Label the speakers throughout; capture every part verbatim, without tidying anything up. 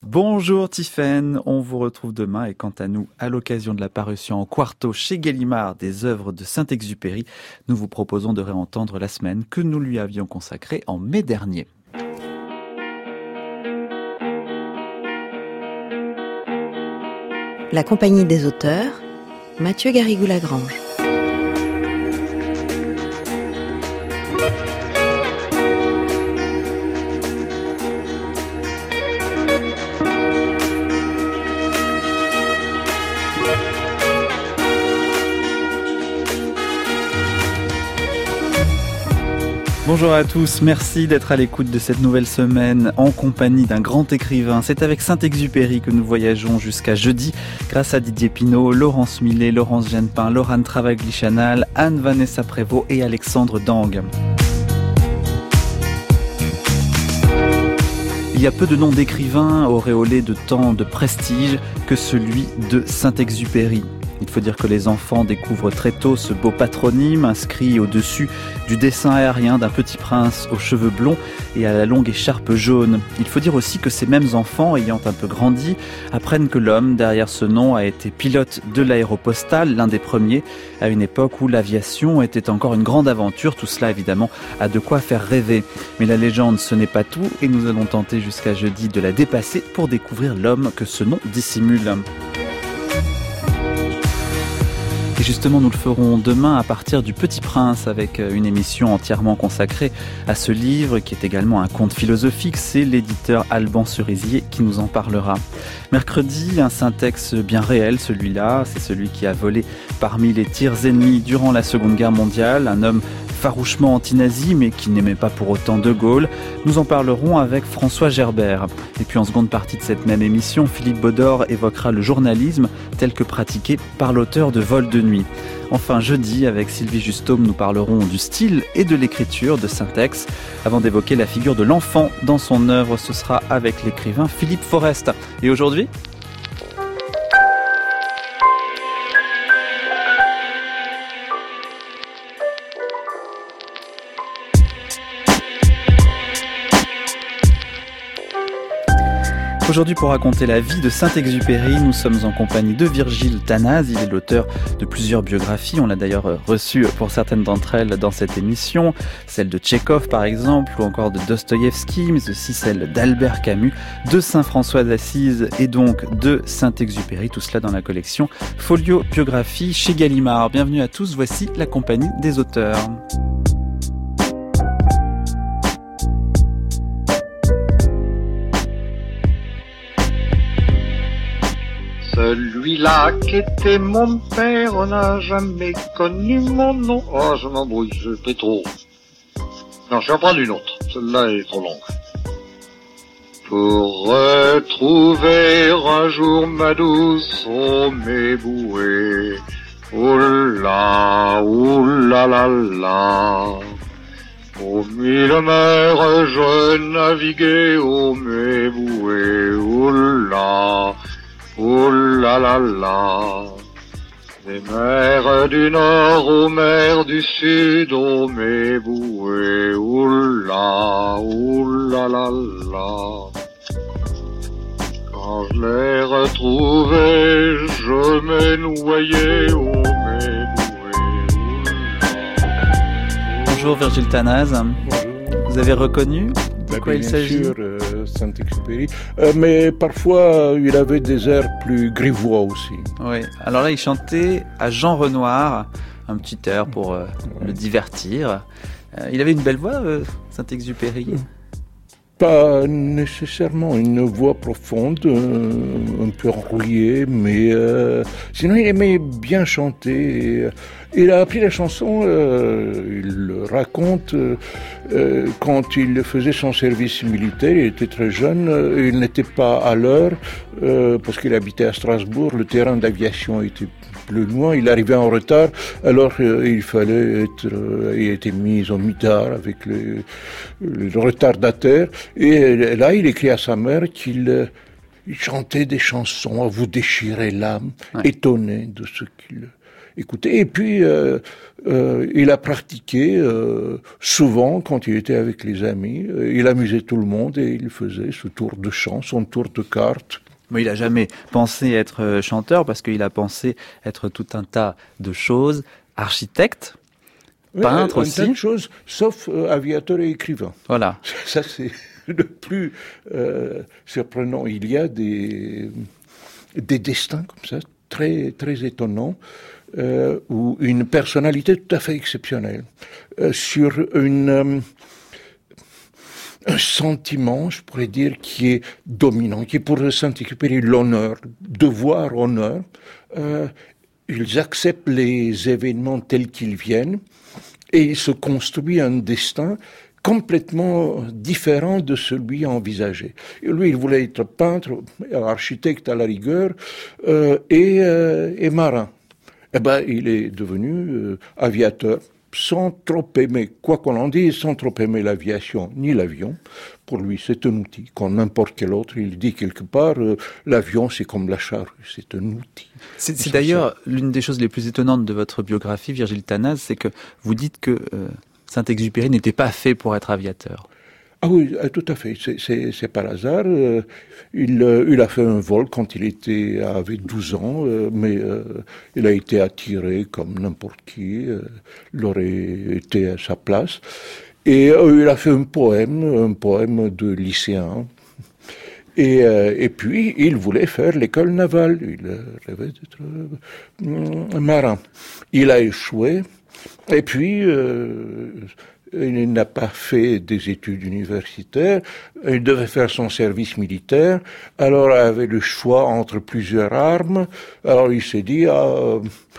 Speaker 1: Bonjour Tiffaine, on vous retrouve demain et quant à nous, à l'occasion de la parution en quarto chez Gallimard des œuvres de Saint-Exupéry, nous vous proposons de réentendre la semaine que nous lui avions consacrée en mai dernier.
Speaker 2: La compagnie des auteurs, Mathieu Garrigou-Lagrange.
Speaker 1: Bonjour à tous, merci d'être à l'écoute de cette nouvelle semaine en compagnie d'un grand écrivain. C'est avec Saint-Exupéry que nous voyageons jusqu'à jeudi grâce à Didier Pinault, Laurence Millet, Laurence Genepin, Laurent Travagli-Chanal, Anne-Vanessa Prévost et Alexandre Dang. Il y a peu de noms d'écrivains auréolés de tant de prestige que celui de Saint-Exupéry. Il faut dire que les enfants découvrent très tôt ce beau patronyme inscrit au-dessus du dessin aérien d'un petit prince aux cheveux blonds et à la longue écharpe jaune. Il faut dire aussi que ces mêmes enfants, ayant un peu grandi, apprennent que l'homme derrière ce nom a été pilote de l'aéropostale, l'un des premiers, à une époque où l'aviation était encore une grande aventure. Tout cela évidemment a de quoi faire rêver. Mais la légende ce n'est pas tout et nous allons tenter jusqu'à jeudi de la dépasser pour découvrir l'homme que ce nom dissimule. Et justement, nous le ferons demain à partir du Petit Prince avec une émission entièrement consacrée à ce livre qui est également un conte philosophique. C'est l'éditeur Alban Cerisier qui nous en parlera. Mercredi, un syntaxe bien réel, celui-là. C'est celui qui a volé parmi les tirs ennemis durant la Seconde Guerre mondiale. Un homme farouchement anti-nazi, mais qui n'aimait pas pour autant De Gaulle. Nous en parlerons avec François Gerbert. Et puis en seconde partie de cette même émission, Philippe Baudor évoquera le journalisme tel que pratiqué par l'auteur de Vol de nuit. Enfin, jeudi, avec Sylvie Justaume, nous parlerons du style et de l'écriture de Saint-Ex. Avant d'évoquer la figure de l'enfant dans son œuvre, ce sera avec l'écrivain Philippe Forest. Et aujourd'hui ? Aujourd'hui, pour raconter la vie de Saint-Exupéry, nous sommes en compagnie de Virgile Tanaz. Il est l'auteur de plusieurs biographies. On l'a d'ailleurs reçu pour certaines d'entre elles dans cette émission. Celle de Tchekhov, par exemple, ou encore de Dostoïevski, mais aussi celle d'Albert Camus, de Saint-François d'Assise et donc de Saint-Exupéry. Tout cela dans la collection Folio Biographie chez Gallimard. Bienvenue à tous, voici la compagnie des auteurs.
Speaker 3: Celui-là qui était mon père n'a jamais connu mon nom. Oh, je m'embrouille, je fais trop. Non, je vais en prendre une autre. Celle-là est trop longue. Pour retrouver un jour ma douce, oh mes bouées, oh là, oh là là là. Aux mille mers je naviguais, oh mes bouées, oh là. Oh là là là, des mers du nord aux mers du sud, oh mes bouées, oh là, oh là là là. Quand je les retrouvais, je me noyais, oh mes bouées, oh là.
Speaker 1: Bonjour Virgile Tanaz. Bonjour. Vous avez reconnu de quoi il s'agit ?
Speaker 4: Bien sûr, euh, Saint-Exupéry. Euh, mais parfois, il avait des airs plus grivois aussi.
Speaker 1: Oui, alors là, il chantait à Jean Renoir, un petit air pour euh, ouais. le divertir. Euh, il avait une belle voix, euh, Saint-Exupéry.
Speaker 4: Pas nécessairement une voix profonde, euh, un peu enrouillée, mais euh, sinon il aimait bien chanter. Et, il a appris la chanson, euh, il le raconte, euh, quand il faisait son service militaire, il était très jeune, euh, il n'était pas à l'heure, euh, parce qu'il habitait à Strasbourg, le terrain d'aviation était plus loin, il arrivait en retard, alors euh, il fallait être, euh, il était mis au mitard avec le, le retardataire, et là il écrit à sa mère qu'il euh, il chantait des chansons à vous déchirer l'âme, ouais. étonné de ce qu'il... écouter. Et puis, euh, euh, il a pratiqué euh, souvent quand il était avec les amis. Il amusait tout le monde et il faisait ce tour de chant, son tour de cartes.
Speaker 1: Mais il n'a jamais pensé être chanteur parce qu'il a pensé être tout un tas de choses. Architecte,
Speaker 4: oui,
Speaker 1: peintre
Speaker 4: un
Speaker 1: aussi.
Speaker 4: tas de choses, sauf euh, aviateur et écrivain.
Speaker 1: Voilà.
Speaker 4: Ça, c'est le plus euh, surprenant. Il y a des, des destins comme ça, très, très étonnants, euh, ou une personnalité tout à fait exceptionnelle, euh, sur une... Euh, un sentiment, je pourrais dire, qui est dominant, qui est pour le Saint-Exupéry l'honneur, devoir, honneur. Euh, ils acceptent les événements tels qu'ils viennent et il se construit un destin complètement différent de celui envisagé. Et lui, il voulait être peintre, architecte à la rigueur euh, et, euh, et marin. Eh ben, il est devenu euh, aviateur. Sans trop aimer, quoi qu'on en dise, sans trop aimer l'aviation ni l'avion. Pour lui, c'est un outil, comme n'importe quel autre. Il dit quelque part, euh, l'avion, c'est comme la charrue, c'est un outil.
Speaker 1: C'est, c'est d'ailleurs l'une des choses les plus étonnantes de votre biographie, Virgile Tanaz, c'est que vous dites que euh, Saint-Exupéry n'était pas fait pour être aviateur.
Speaker 4: Ah oui, tout à fait. C'est, c'est, c'est par hasard. Euh, il, euh, il a fait un vol quand il était avait douze ans, euh, mais euh, il a été attiré comme n'importe qui euh, l'aurait été à sa place. Et euh, il a fait un poème, un poème de lycéen. Et, euh, et puis, il voulait faire l'école navale. Il rêvait d'être euh, marin. Il a échoué. Et puis... Euh, il n'a pas fait des études universitaires, il devait faire son service militaire, alors il avait le choix entre plusieurs armes, alors il s'est dit, ah,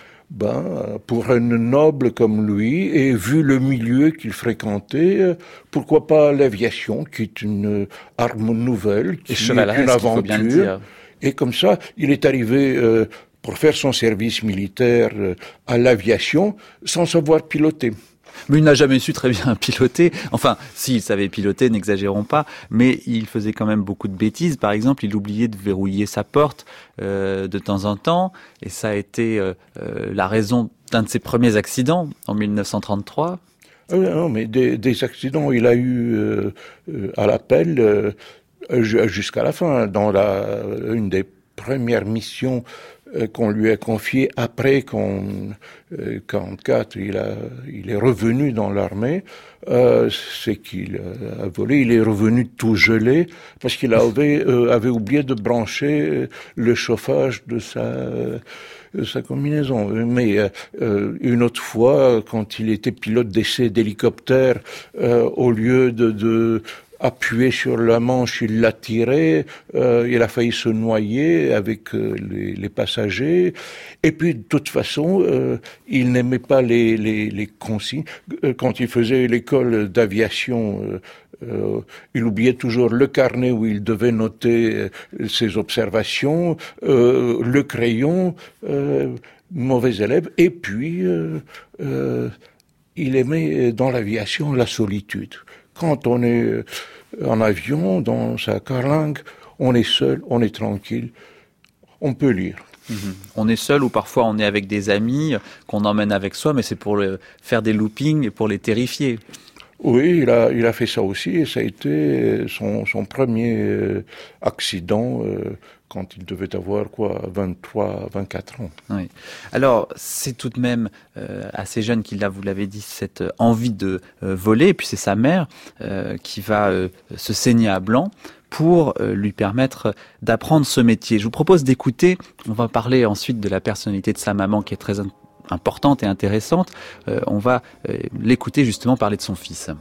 Speaker 4: ben, pour un noble comme lui, et vu le milieu qu'il fréquentait, pourquoi pas l'aviation, qui est une arme nouvelle, qui est une aventure, et comme ça, il est arrivé... Euh, pour faire son service militaire euh, à l'aviation, sans savoir piloter.
Speaker 1: Mais il n'a jamais su très bien piloter. Enfin, s'il savait piloter, n'exagérons pas, mais il faisait quand même beaucoup de bêtises. Par exemple, il oubliait de verrouiller sa porte euh, de temps en temps, et ça a été euh, euh, la raison d'un de ses premiers accidents en dix-neuf cent trente-trois.
Speaker 4: Ah non, mais des, des accidents, il a eu euh, euh, à l'appel euh, jusqu'à la fin. Dans la, une des premières missions qu'on lui a confié après qu'en euh, quarante-quatre, il a, il est revenu dans l'armée, euh, c'est qu'il a volé, il est revenu tout gelé parce qu'il avait, euh, avait oublié de brancher le chauffage de sa, de sa combinaison. Mais euh, une autre fois, quand il était pilote d'essai d'hélicoptère, euh, au lieu de, de appuyé sur la manche, il l'a tiré, euh, il a failli se noyer avec euh, les, les passagers. Et puis, de toute façon, euh, il n'aimait pas les, les, les consignes. Quand il faisait l'école d'aviation, euh, euh, il oubliait toujours le carnet où il devait noter euh, ses observations, euh, le crayon, euh, mauvais élève. Et puis, euh, euh, il aimait dans l'aviation la solitude. Quand on est en avion, dans sa carlingue, on est seul, on est tranquille, on peut lire.
Speaker 1: Mmh. On est seul ou parfois on est avec des amis qu'on emmène avec soi, mais c'est pour le, faire des loopings et pour les terrifier.
Speaker 4: Oui, il a, il a fait ça aussi et ça a été son, son premier euh, accident euh, quand il devait avoir quoi, vingt-trois, vingt-quatre ans.
Speaker 1: Oui. Alors, c'est tout de même euh, assez jeune qu'il a, vous l'avez dit, cette envie de euh, voler, et puis c'est sa mère euh, qui va euh, se saigner à blanc pour euh, lui permettre d'apprendre ce métier. Je vous propose d'écouter, on va parler ensuite de la personnalité de sa maman qui est très importante et intéressante. Euh, on va euh, l'écouter justement parler de son fils.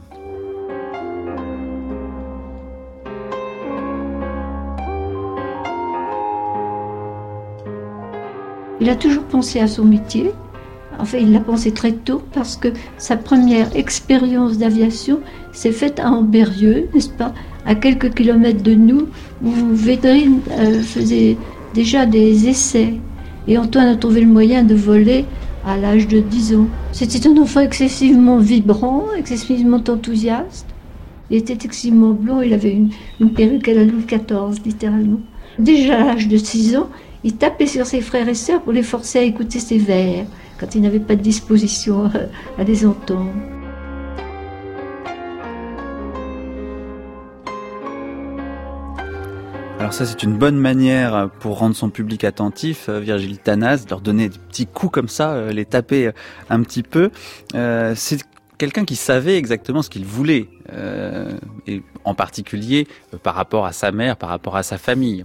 Speaker 5: Il a toujours pensé à son métier. Enfin, il l'a pensé très tôt parce que sa première expérience d'aviation s'est faite à Ambérieu, n'est-ce pas, à quelques kilomètres de nous, où Védrine euh, faisait déjà des essais. Et Antoine a trouvé le moyen de voler à l'âge de dix ans. C'était un enfant excessivement vibrant, excessivement enthousiaste. Il était excessivement blond, il avait une, une perruque à la Louis quatorze, littéralement. Déjà à l'âge de six ans, il tapait sur ses frères et sœurs pour les forcer à écouter ses vers. quand il n'avait pas de disposition à, à les entendre.
Speaker 1: Alors ça, c'est une bonne manière pour rendre son public attentif, Virgile Tanaz, de leur donner des petits coups comme ça, les taper un petit peu. Euh, c'est quelqu'un qui savait exactement ce qu'il voulait, euh, et en particulier euh, par rapport à sa mère, par rapport à sa famille.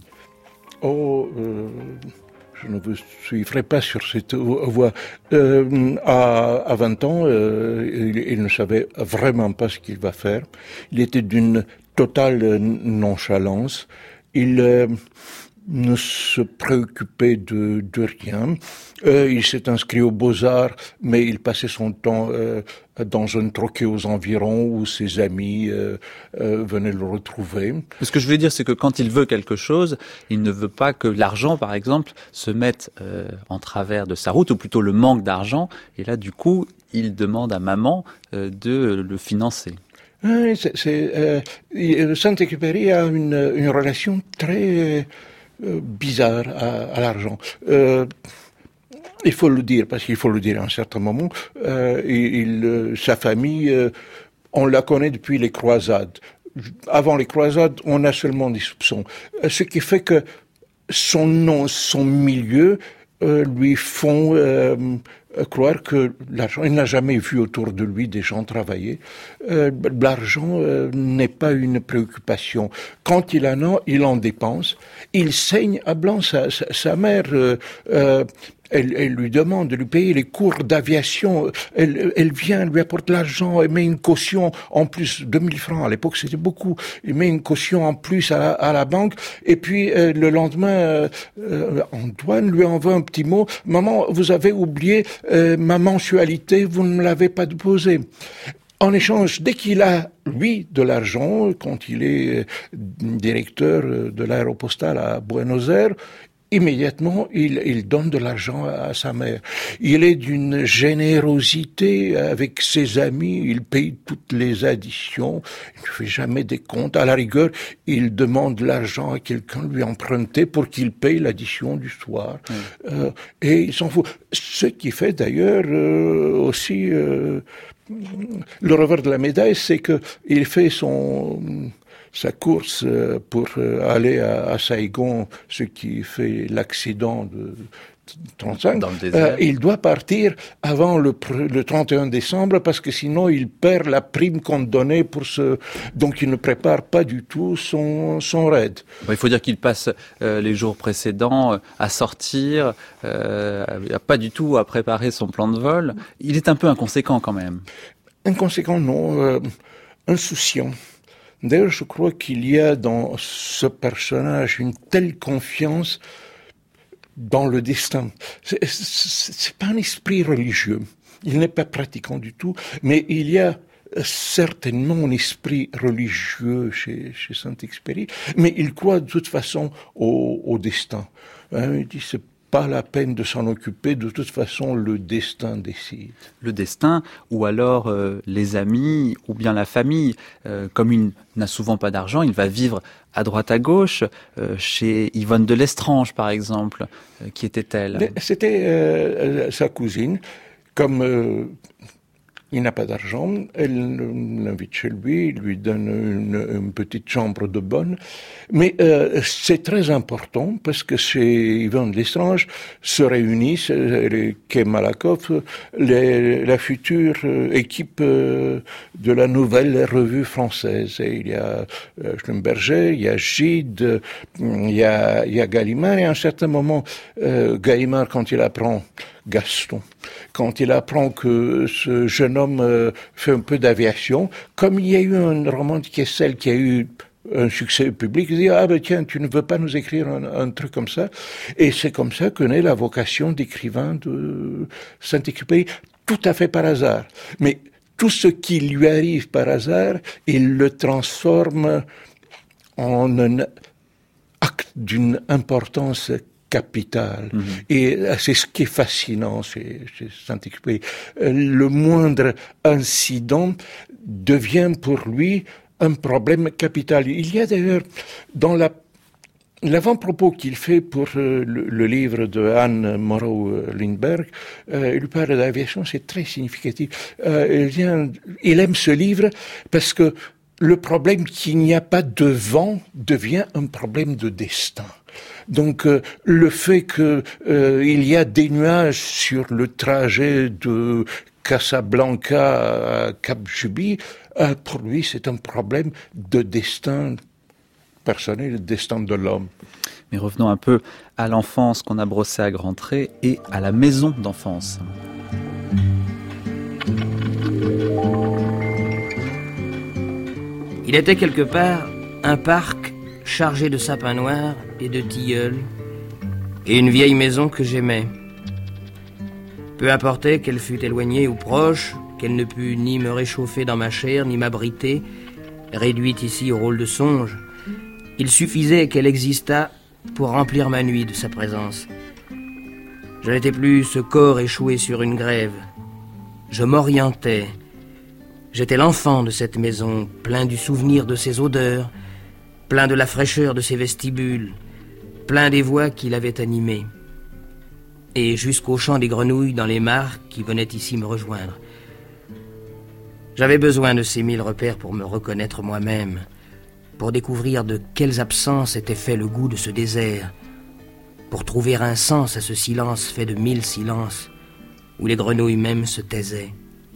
Speaker 4: Oh, euh, je ne vous suivrai pas sur cette voie. Euh, à, à vingt ans, euh, il, il ne savait vraiment pas ce qu'il va faire. Il était d'une totale nonchalance. Il euh, ne se préoccupait de, de rien. Euh, il s'est inscrit aux Beaux-Arts, mais il passait son temps euh, dans un troquet aux environs où ses amis euh, euh, venaient le retrouver.
Speaker 1: Ce que je veux dire, c'est que quand il veut quelque chose, il ne veut pas que l'argent, par exemple, se mette euh, en travers de sa route, ou plutôt le manque d'argent. Et là, du coup, il demande à maman euh, de le financer.
Speaker 4: Oui, c'est, c'est, euh, Saint-Exupéry a une, une relation très euh, bizarre à, à l'argent. Euh, il faut le dire, parce qu'il faut le dire à un certain moment. Euh, il, euh, sa famille, euh, on la connaît depuis les croisades. Avant les croisades, on a seulement des soupçons. Ce qui fait que son nom, son milieu, euh, lui font euh, croire que l'argent, il n'a jamais vu autour de lui des gens travailler. Euh, l'argent euh, n'est pas une préoccupation. Quand il en a, il en dépense. Il saigne à blanc. Sa, sa, sa mère, euh, euh, elle, elle lui demande de lui payer les cours d'aviation. Elle, elle vient, elle lui apporte l'argent, elle met une caution en plus, deux mille francs. À l'époque, c'était beaucoup. Il met une caution en plus à la, à la banque. Et puis, euh, le lendemain, euh, euh, Antoine lui envoie un petit mot. « Maman, vous avez oublié euh, ma mensualité, vous ne me l'avez pas déposée. » En échange, dès qu'il a, lui, de l'argent, quand il est directeur de l'aéropostale à Buenos Aires, immédiatement, il, il donne de l'argent à, à sa mère. Il est d'une générosité avec ses amis, il paye toutes les additions, il ne fait jamais des comptes. À la rigueur, il demande l'argent à quelqu'un, lui emprunter pour qu'il paye l'addition du soir. Mmh. Euh, et il s'en fout. Ce qui fait d'ailleurs euh, aussi... Euh, le revers de la médaille, c'est que il fait son sa course pour aller à, à Saigon, ce qui fait l'accident de trente-cinq.
Speaker 1: Dans le désert.
Speaker 4: Euh, il doit partir avant le, le trente et un décembre parce que sinon il perd la prime qu'on donnait pour ce. Donc il ne prépare pas du tout son son raid.
Speaker 1: Il faut dire qu'il passe euh, les jours précédents à sortir, euh, pas du tout à préparer son plan de vol. Il est un peu inconséquent quand même.
Speaker 4: Inconséquent, non. Euh, insouciant. D'ailleurs, je crois qu'il y a dans ce personnage une telle confiance dans le destin. C'est, c'est, c'est pas un esprit religieux. Il n'est pas pratiquant du tout, mais il y a certainement un esprit religieux chez, chez Saint-Exupéry, mais il croit de toute façon au, au destin. Hein, il dit c'est pas la peine de s'en occuper, de toute façon le destin décide.
Speaker 1: Le destin, ou alors euh, les amis, ou bien la famille. Euh, comme il n'a souvent pas d'argent, il va vivre à droite à gauche, euh, chez Yvonne de Lestrange par exemple. Euh, qui était-elle ?
Speaker 4: C'était euh, sa cousine. Comme euh, il n'a pas d'argent, elle l'invite chez lui, lui donne une, une petite chambre de bonne. Mais euh, c'est très important parce que chez Yvonne de Lestrange se réunissent, les Quai Malakoff, les, la future euh, équipe euh, de la nouvelle revue française. Et il y a euh, Schlumberger, il y a Gide, il y a, il y a Gallimard. Et à un certain moment, euh, Gallimard, quand il apprend Gaston, quand il apprend que ce jeune homme euh, fait un peu d'aviation, comme il y a eu un roman de Kessel qui a eu un succès public, il dit « Ah ben tiens, tu ne veux pas nous écrire un, un truc comme ça ?» Et c'est comme ça que naît la vocation d'écrivain de Saint-Exupéry, tout à fait par hasard. Mais tout ce qui lui arrive par hasard, il le transforme en un acte d'une importance capitale. Mmh. Et c'est ce qui est fascinant chez, chez Saint-Exupéry. Le moindre incident devient pour lui un problème capital. Il y a d'ailleurs dans la l'avant-propos qu'il fait pour euh, le, le livre de Anne Morrow-Lindbergh, euh, il lui parle d'aviation, c'est très significatif. Euh, il, vient, il aime ce livre parce que le problème qu'il n'y a pas de vent devient un problème de destin. Donc euh, le fait que euh, il y a des nuages sur le trajet de Casablanca à Cap Juby, euh, pour lui c'est un problème de destin personnel, le destin de l'homme.
Speaker 1: Mais revenons un peu à l'enfance qu'on a brossée à grands traits et à la maison d'enfance.
Speaker 6: Il était quelque part un parc chargé de sapins noirs et de tilleuls, et une vieille maison que j'aimais. Peu importait qu'elle fût éloignée ou proche, qu'elle ne pût ni me réchauffer dans ma chair, ni m'abriter, réduite ici au rôle de songe, il suffisait qu'elle existât pour remplir ma nuit de sa présence. Je n'étais plus ce corps échoué sur une grève. Je m'orientais. J'étais l'enfant de cette maison, plein du souvenir de ses odeurs, plein de la fraîcheur de ses vestibules, plein des voix qui l'avaient animé. Et jusqu'au chant des grenouilles dans les mares qui venaient ici me rejoindre. J'avais besoin de ces mille repères pour me reconnaître moi-même, pour découvrir de quelles absences était fait le goût de ce désert, pour trouver un sens à ce silence fait de mille silences, où les grenouilles même se taisaient.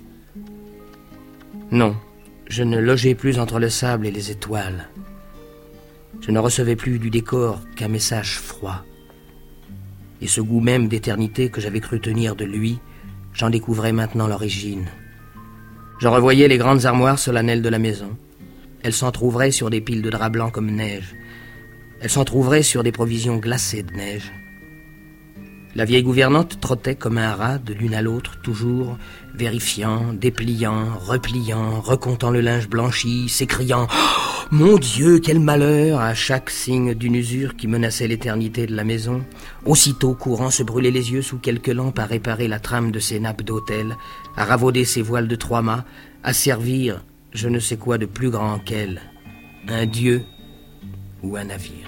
Speaker 6: Non, je ne logeais plus entre le sable et les étoiles. Je ne recevais plus du décor qu'un message froid. Et ce goût même d'éternité que j'avais cru tenir de lui, j'en découvrais maintenant l'origine. Je revoyais les grandes armoires solennelles de la maison. Elles s'entrouvraient sur des piles de draps blancs comme neige. Elles s'entrouvraient sur des provisions glacées de neige. La vieille gouvernante trottait comme un rat de l'une à l'autre, toujours vérifiant, dépliant, repliant, recomptant le linge blanchi, s'écriant oh, « Mon Dieu, quel malheur !» à chaque signe d'une usure qui menaçait l'éternité de la maison. Aussitôt courant se brûler les yeux sous quelques lampes à réparer la trame de ses nappes d'autel, à ravauder ses voiles de trois mâts, à servir je ne sais quoi de plus grand qu'elle, un dieu ou un navire.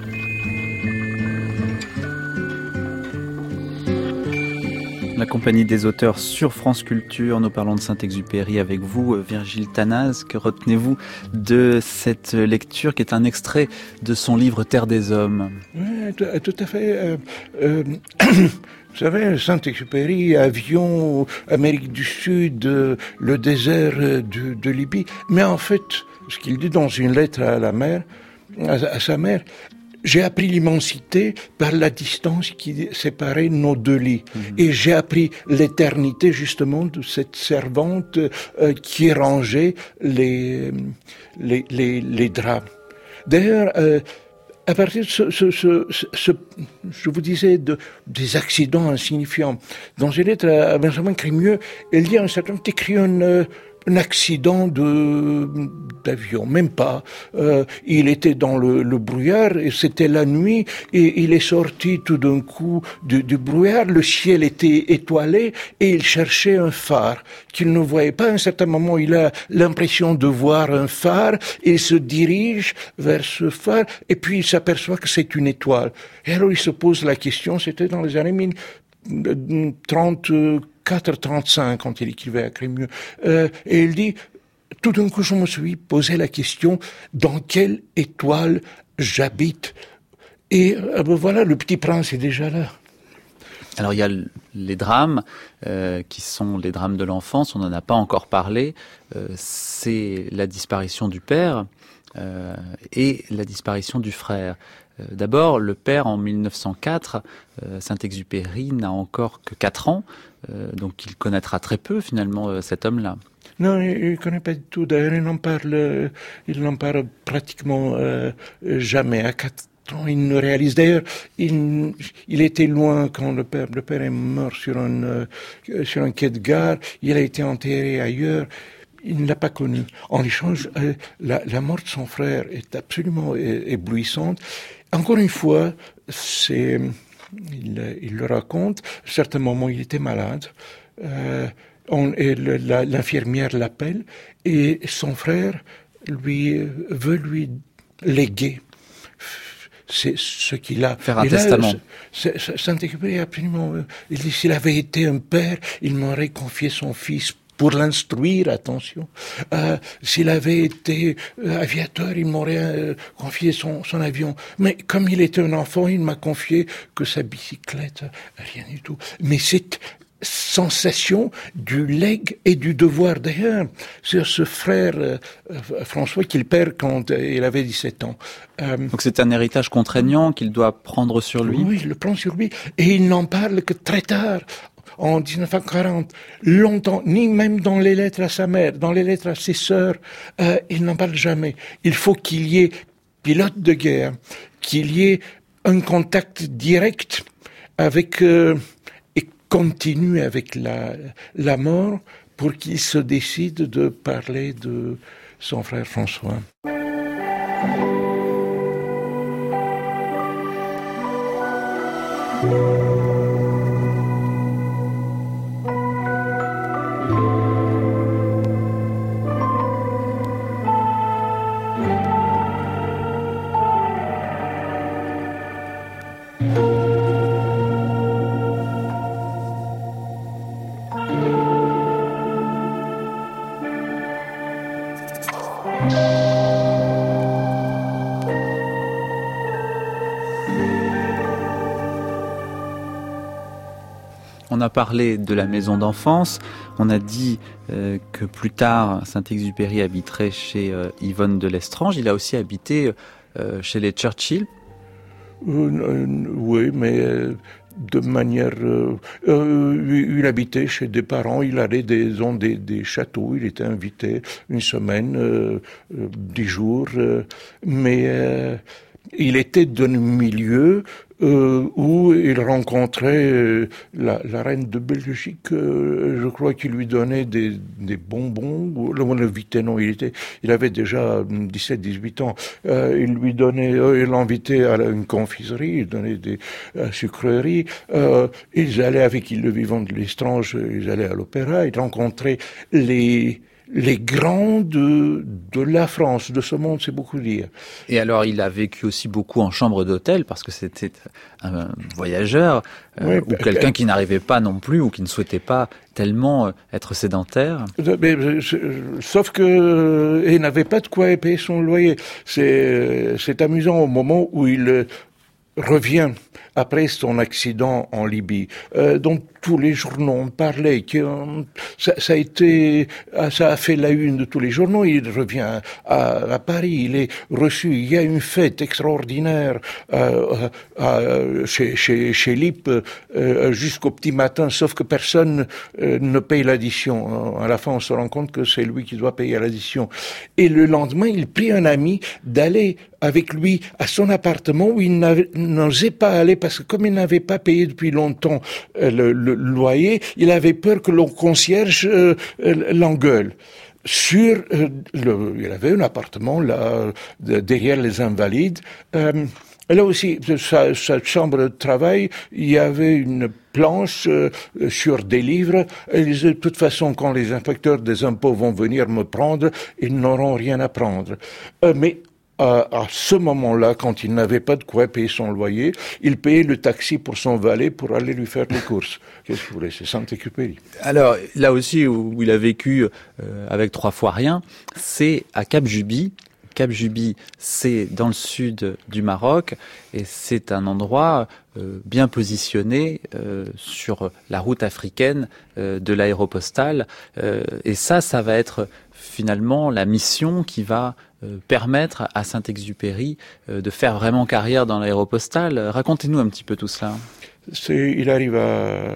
Speaker 1: La compagnie des auteurs sur France Culture, nous parlons de Saint-Exupéry avec vous, Virgile Tanaz. Que retenez-vous de cette lecture qui est un extrait de son livre Terre des Hommes ?
Speaker 4: Oui, tout à fait. Euh, euh, vous savez, Saint-Exupéry, avion, Amérique du Sud, euh, le désert de, de Libye. Mais en fait, ce qu'il dit dans une lettre à la mère, à, à sa mère, j'ai appris l'immensité par la distance qui séparait nos deux lits. Mmh. Et j'ai appris l'éternité, justement, de cette servante euh, qui rangeait les, les, les, les draps. D'ailleurs, euh, à partir de ce, ce, ce, ce, je vous disais, de, des accidents insignifiants, dans une lettre à Benjamin Crémieux, il dit à un certain moment, t'écris un, un accident de d'avion, même pas. Euh, il était dans le, le brouillard et c'était la nuit et il est sorti tout d'un coup du, du brouillard. Le ciel était étoilé et il cherchait un phare qu'il ne voyait pas. À un certain moment, il a l'impression de voir un phare et il se dirige vers ce phare et puis il s'aperçoit que c'est une étoile. Et alors il se pose la question, c'était dans les années mille trente-quatre trente-cinq quand il écrivait à Crémieux, euh, et il dit tout d'un coup, je me suis posé la question, dans quelle étoile j'habite? Et euh, ben voilà, le Petit Prince est déjà là.
Speaker 1: Alors il y a les drames, euh, qui sont les drames de l'enfance, on n'en a pas encore parlé, euh, c'est la disparition du père euh, et la disparition du frère. Euh, d'abord, le père en mille neuf cent quatre, euh, Saint-Exupéry n'a encore que quatre ans, euh, donc il connaîtra très peu finalement euh, cet homme-là.
Speaker 4: Non, il ne connaît pas du tout. D'ailleurs, il n'en parle, il n'en parle pratiquement euh, jamais. À quatre ans, il ne réalise. D'ailleurs, il, il était loin quand le père, le père est mort sur un, euh, sur un quai de gare. Il a été enterré ailleurs. Il ne l'a pas connu. En échange, euh, la, la mort de son frère est absolument éblouissante. Encore une fois, c'est, il, il le raconte. À certains moments, il était malade. Euh, On, et le, la, l'infirmière l'appelle et son frère lui veut lui léguer c'est ce qu'il a.
Speaker 1: Faire un
Speaker 4: et là,
Speaker 1: testament.
Speaker 4: c'est, c'est, Saint-Exupéry absolument. Il dit s'il avait été un père, il m'aurait confié son fils pour l'instruire, attention. Euh, s'il avait été euh, aviateur, il m'aurait euh, confié son, son avion. Mais comme il était un enfant, il m'a confié que sa bicyclette, rien du tout. Mais cette sensation du legs et du devoir. D'ailleurs, c'est ce frère euh, François qu'il perd quand euh, il avait dix-sept ans.
Speaker 1: Euh, Donc c'est un héritage contraignant qu'il doit prendre sur lui.
Speaker 4: Oui, il le prend sur lui. Et il n'en parle que très tard. En dix-neuf cent quarante, longtemps, ni même dans les lettres à sa mère, dans les lettres à ses sœurs, euh, il n'en parle jamais. Il faut qu'il y ait pilote de guerre, qu'il y ait un contact direct avec euh, et continu avec la, la mort pour qu'il se décide de parler de son frère François.
Speaker 1: On a parlé de la maison d'enfance, on a dit euh, que plus tard Saint-Exupéry habiterait chez euh, Yvonne de Lestrange, il a aussi habité euh, chez les Churchill.
Speaker 4: Euh, oui, mais euh, de manière... Euh, euh, il habitait chez des parents, il allait dans des, des châteaux, il était invité une semaine, euh, euh, dix jours, euh, mais euh, il était d'un milieu euh, où il rencontrait euh, la, la reine de Belgique, euh, je crois qu'il lui donnait des, des bonbons, le l'invitait, non, il était, il avait déjà dix-sept dix-huit ans, euh, il lui donnait, euh, il l'invitait à une confiserie, il donnait des euh, sucreries, euh, ils allaient avec le vivant de Lestrange, ils allaient à l'opéra, ils rencontraient les les grands de, de la France, de ce monde, c'est beaucoup dire.
Speaker 1: Et alors, il a vécu aussi beaucoup en chambre d'hôtel, parce que c'était un voyageur, euh, oui, ou quelqu'un euh, qui n'arrivait pas non plus, ou qui ne souhaitait pas tellement euh, être sédentaire.
Speaker 4: Mais, sauf que il n'avait pas de quoi payer son loyer. C'est, c'est amusant au moment où il revient après son accident en Libye, euh, dont tous les journaux ont parlé, que euh, ça, ça a été, ça a fait la une de tous les journaux. Il revient à, à Paris, il est reçu. Il y a une fête extraordinaire euh, euh, chez chez chez Lippe euh, jusqu'au petit matin, sauf que personne euh, ne paye l'addition. À la fin, on se rend compte que c'est lui qui doit payer l'addition. Et le lendemain, il prie un ami d'aller avec lui à son appartement où il n'osait pas aller parce que comme il n'avait pas payé depuis longtemps euh, le, le loyer, il avait peur que le concierge euh, l'engueule. Sur euh, le, il avait un appartement là de, derrière les Invalides. Euh, là aussi, sa, sa chambre de travail, il y avait une planche euh, sur des livres. Elle disait, de toute façon, quand les inspecteurs des impôts vont venir me prendre, ils n'auront rien à prendre. Euh, mais À, à ce moment-là, quand il n'avait pas de quoi payer son loyer, il payait le taxi pour son valet pour aller lui faire les courses. Qu'est-ce que vous voulez, c'est Saint-Exupéry.
Speaker 1: Alors, là aussi, où il a vécu euh, avec trois fois rien, c'est à Cap Juby. Cap Juby, c'est dans le sud du Maroc et c'est un endroit euh, bien positionné euh, sur la route africaine euh, de l'aéropostale. Euh, et ça, ça va être finalement la mission qui va euh, permettre à Saint-Exupéry euh, de faire vraiment carrière dans l'aéropostale. Racontez-nous un petit peu tout cela.
Speaker 4: C'est, il arrive à...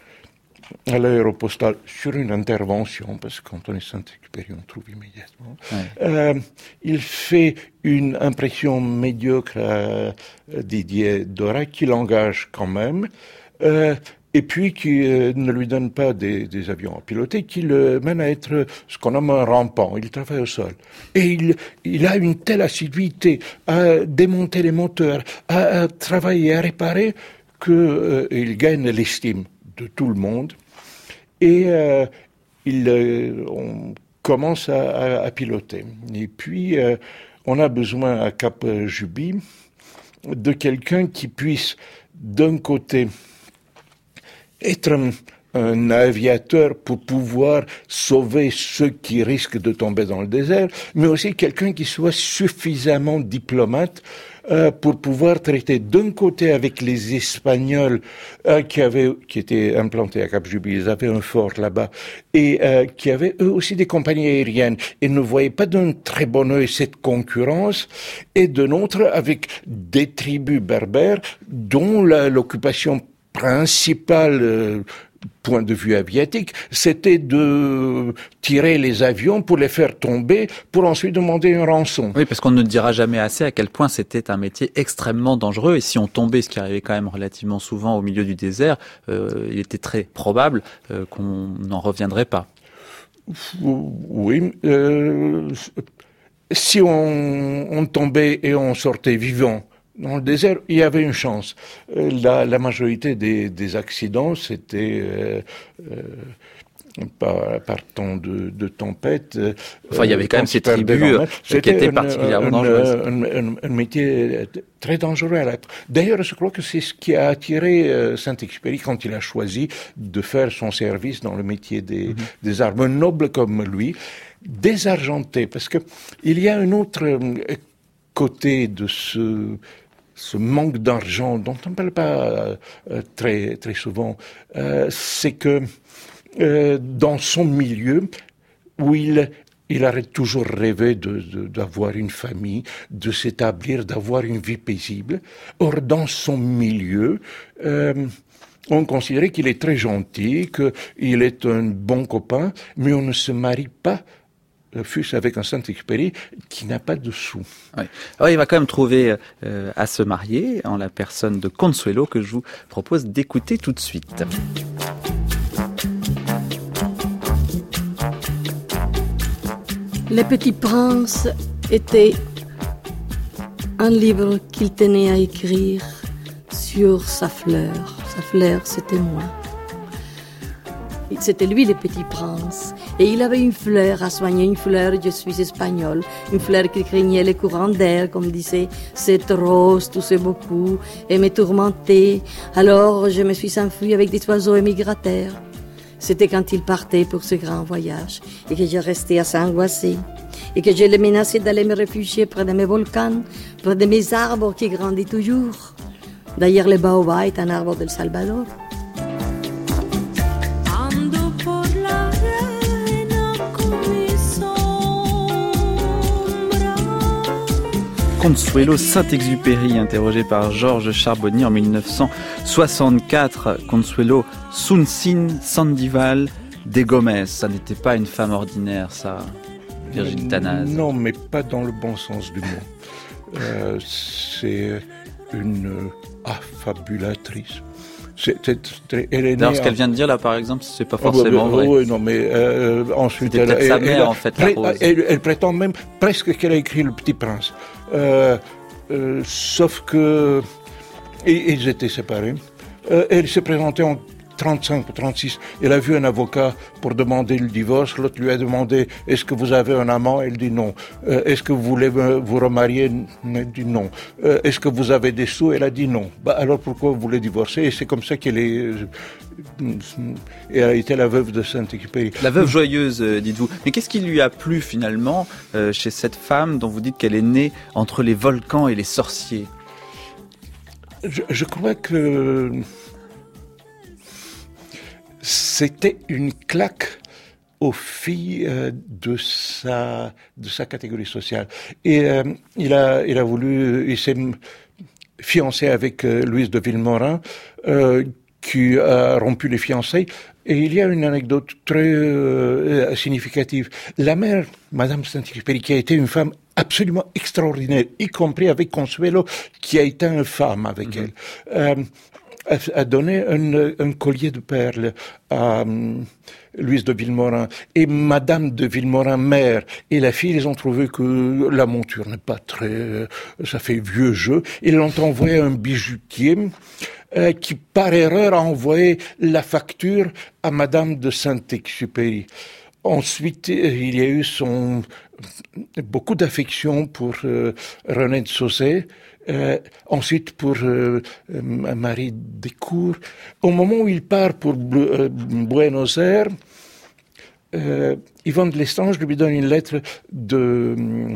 Speaker 4: à l'aéropostale sur une intervention, parce que quand on est Saint-Exupéry, on trouve immédiatement. Ouais. Euh, il fait une impression médiocre à Didier Dora, qui l'engage quand même, euh, et puis qui euh, ne lui donne pas des, des avions à piloter, qui le mène à être ce qu'on nomme un rampant. Il travaille au sol. Et il, il a une telle assiduité à démonter les moteurs, à, à travailler, à réparer, qu'il euh, gagne l'estime de tout le monde. Et euh, il, euh, on commence à, à, à piloter. Et puis, euh, on a besoin à Cap Juby de quelqu'un qui puisse, d'un côté, être un, un aviateur pour pouvoir sauver ceux qui risquent de tomber dans le désert, mais aussi quelqu'un qui soit suffisamment diplomate euh, pour pouvoir traiter d'un côté avec les Espagnols euh, qui avaient, qui étaient implantés à Cap-Juby, ils avaient un fort là-bas, et euh, qui avaient eux aussi des compagnies aériennes, et ne voyaient pas d'un très bon œil cette concurrence, et d'un autre avec des tribus berbères dont la, l'occupation principale euh, point de vue aviatique, c'était de tirer les avions pour les faire tomber, pour ensuite demander une rançon.
Speaker 1: Oui, parce qu'on ne dira jamais assez à quel point c'était un métier extrêmement dangereux. Et si on tombait, ce qui arrivait quand même relativement souvent au milieu du désert, euh, il était très probable euh, qu'on n'en reviendrait pas.
Speaker 4: Oui. Euh, si on, on tombait et on sortait vivant dans le désert, il y avait une chance. La, la majorité des, des accidents, c'était euh, euh, par, par temps de, de tempête.
Speaker 1: Enfin, il y avait quand même ces tribus euh, qui étaient particulièrement dangereuses.
Speaker 4: Un, un, un métier très dangereux à l'être. D'ailleurs, je crois que c'est ce qui a attiré euh, Saint-Exupéry quand il a choisi de faire son service dans le métier des, mm-hmm. des armes. Un noble comme lui, désargenté, parce que il y a un autre euh, côté de ce... ce manque d'argent dont on ne parle pas euh, très très souvent, euh, c'est que euh, dans son milieu où il il arrête toujours rêvé de, de d'avoir une famille, de s'établir, d'avoir une vie paisible. Or dans son milieu, euh, on considérait qu'il est très gentil, qu'il est un bon copain, mais on ne se marie pas. Fût-ce avec un Saint-Exupéry qui n'a pas de sous.
Speaker 1: Oui. Alors, il va quand même trouver euh, à se marier en la personne de Consuelo que je vous propose d'écouter tout de suite.
Speaker 7: Le Petit Prince était un livre qu'il tenait à écrire sur sa fleur. Sa fleur, c'était moi. C'était lui le Petit Prince. Et il avait une fleur à soigner, une fleur, je suis espagnole, une fleur qui craignait les courants d'air, comme disait, cette rose toussait beaucoup et me tourmentait. Alors je me suis enfuie avec des oiseaux émigrateurs. C'était quand il partait pour ce grand voyage et que je restais assez angoissée et que je les menaçais d'aller me réfugier près de mes volcans, près de mes arbres qui grandissent toujours. D'ailleurs, le baobab est un arbre del Salvador.
Speaker 1: Consuelo Saint-Exupéry, interrogé par Georges Charbonnier en mille neuf cent soixante-quatre. Consuelo Suncin Sandival de Gomez. Ça n'était pas une femme ordinaire, ça, Virginie Tanaz.
Speaker 4: Non, mais pas dans le bon sens du mot. Euh, c'est une affabulatrice. C'est, c'est, c'est, elle est
Speaker 1: Alors, ce
Speaker 4: en...
Speaker 1: qu'elle vient de dire là, par exemple, c'est pas forcément
Speaker 4: oh, bah, bah,
Speaker 1: vrai.
Speaker 4: Oui, non, mais euh, ensuite,
Speaker 1: C'était
Speaker 4: elle,
Speaker 1: peut-être
Speaker 4: elle,
Speaker 1: sa mère,
Speaker 4: elle,
Speaker 1: en fait,
Speaker 4: pré-
Speaker 1: la rose.
Speaker 4: Elle, elle prétend même presque qu'elle a écrit Le Petit Prince. Euh, euh, sauf que et, ils étaient séparés. Euh, elle s'est présentée en trente-cinq ou trente-six. Elle a vu un avocat pour demander le divorce. L'autre lui a demandé « Est-ce que vous avez un amant ?» Elle dit non. Euh, « Est-ce que vous voulez vous remarier ?» Elle dit non. Euh, « Est-ce que vous avez des sous ?» Elle a dit non. Bah, alors pourquoi vous voulez divorcer? Et c'est comme ça qu'elle est... Elle a été la veuve de Saint-Exupéry.
Speaker 1: La veuve joyeuse, dites-vous. Mais qu'est-ce qui lui a plu finalement euh, chez cette femme dont vous dites qu'elle est née entre les volcans et les sorciers?
Speaker 4: je, je crois que c'était une claque aux filles euh, de sa de sa catégorie sociale. Et euh, il a il a voulu, il s'est fiancé avec euh, Louise de Villemorin, euh, qui a rompu les fiançailles. Et il y a une anecdote très euh, significative. La mère, Madame Saint-Exupéry, qui a été une femme absolument extraordinaire, y compris avec Consuelo, qui a été infâme avec mm-hmm. elle, euh, a, a donné un, un collier de perles à um, Louise de Villemorin. Et Madame de Villemorin, mère, et la fille, ils ont trouvé que la monture n'est pas très... Euh, ça fait vieux jeu. Ils l'ont envoyé à un bijoutier euh, qui, par erreur, a envoyé la facture à Madame de Saint-Exupéry. Ensuite, il y a eu son, beaucoup d'affection pour euh, René de Sauzet. Euh, ensuite, pour euh, Marie Descours, au moment où il part pour euh, Buenos Aires, euh, Yvonne de Lestrange lui donne une lettre de euh,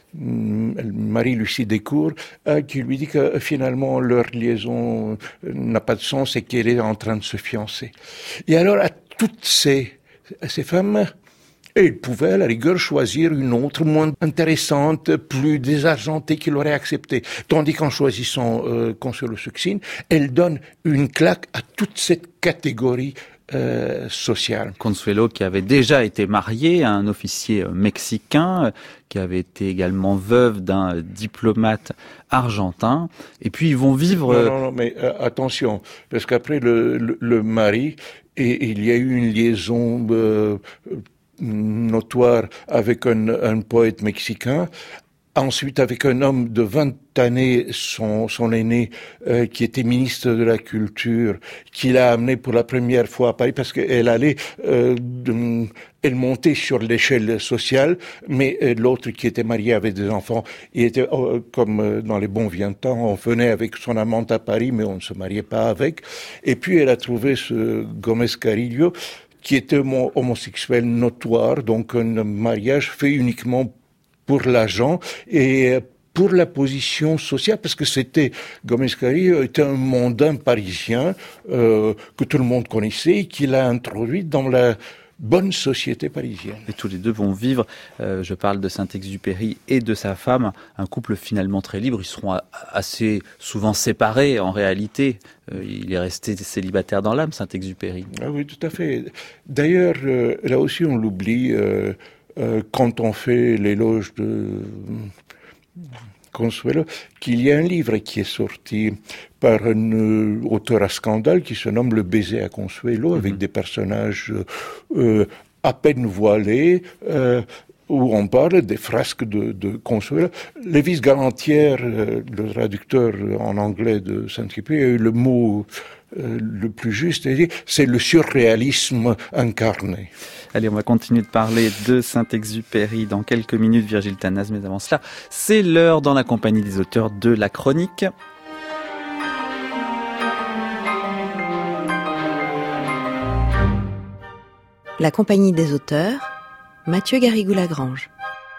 Speaker 4: Marie-Lucie Descours euh, qui lui dit que euh, finalement leur liaison euh, n'a pas de sens et qu'elle est en train de se fiancer. Et alors, à toutes ces, ces femmes, et il pouvait, à la rigueur, choisir une autre, moins intéressante, plus désargentée qu'il aurait acceptée. Tandis qu'en choisissant euh, Consuelo Succine, elle donne une claque à toute cette catégorie euh, sociale.
Speaker 1: Consuelo qui avait déjà été mariée à un officier mexicain, qui avait été également veuve d'un diplomate argentin. Et puis ils vont vivre...
Speaker 4: Non, non, non, mais euh, attention, parce qu'après le, le, le mari, et, il y a eu une liaison... Euh, notoire avec un, un poète mexicain, ensuite avec un homme de vingt années, son, son aîné, euh, qui était ministre de la Culture, qui l'a amené pour la première fois à Paris, parce qu'elle allait, euh, de, elle montait sur l'échelle sociale, mais euh, l'autre qui était marié avec des enfants, il était euh, comme euh, dans les bons vieux temps, on venait avec son amante à Paris, mais on ne se mariait pas avec. Et puis elle a trouvé ce Gomez Carillo, qui était homosexuel notoire, donc un mariage fait uniquement pour l'argent et pour la position sociale, parce que c'était, Gomez Carillo était un mondain parisien euh, que tout le monde connaissait et qu'il a introduit dans la bonne société parisienne.
Speaker 1: Et tous les deux vont vivre, euh, je parle de Saint-Exupéry et de sa femme, un couple finalement très libre. Ils seront a, assez souvent séparés en réalité. Euh, il est resté célibataire dans l'âme, Saint-Exupéry.
Speaker 4: Ah oui, tout à fait. D'ailleurs, euh, là aussi on l'oublie, euh, euh, quand on fait l'éloge de Consuelo, qu'il y a un livre qui est sorti par un euh, auteur à scandale qui se nomme Le baiser à Consuelo, avec mm-hmm. des personnages euh, à peine voilés, euh, où on parle des frasques de, de Consuelo. Lévis Galantière, euh, le traducteur en anglais de Saint-Exupéry, a eu le mot euh, le plus juste, c'est le surréalisme incarné.
Speaker 1: Allez, on va continuer de parler de Saint-Exupéry dans quelques minutes, Virgile Tanaz, mais avant cela, c'est l'heure dans la compagnie des auteurs de la chronique.
Speaker 2: La compagnie des auteurs, Mathieu Garrigou-Lagrange.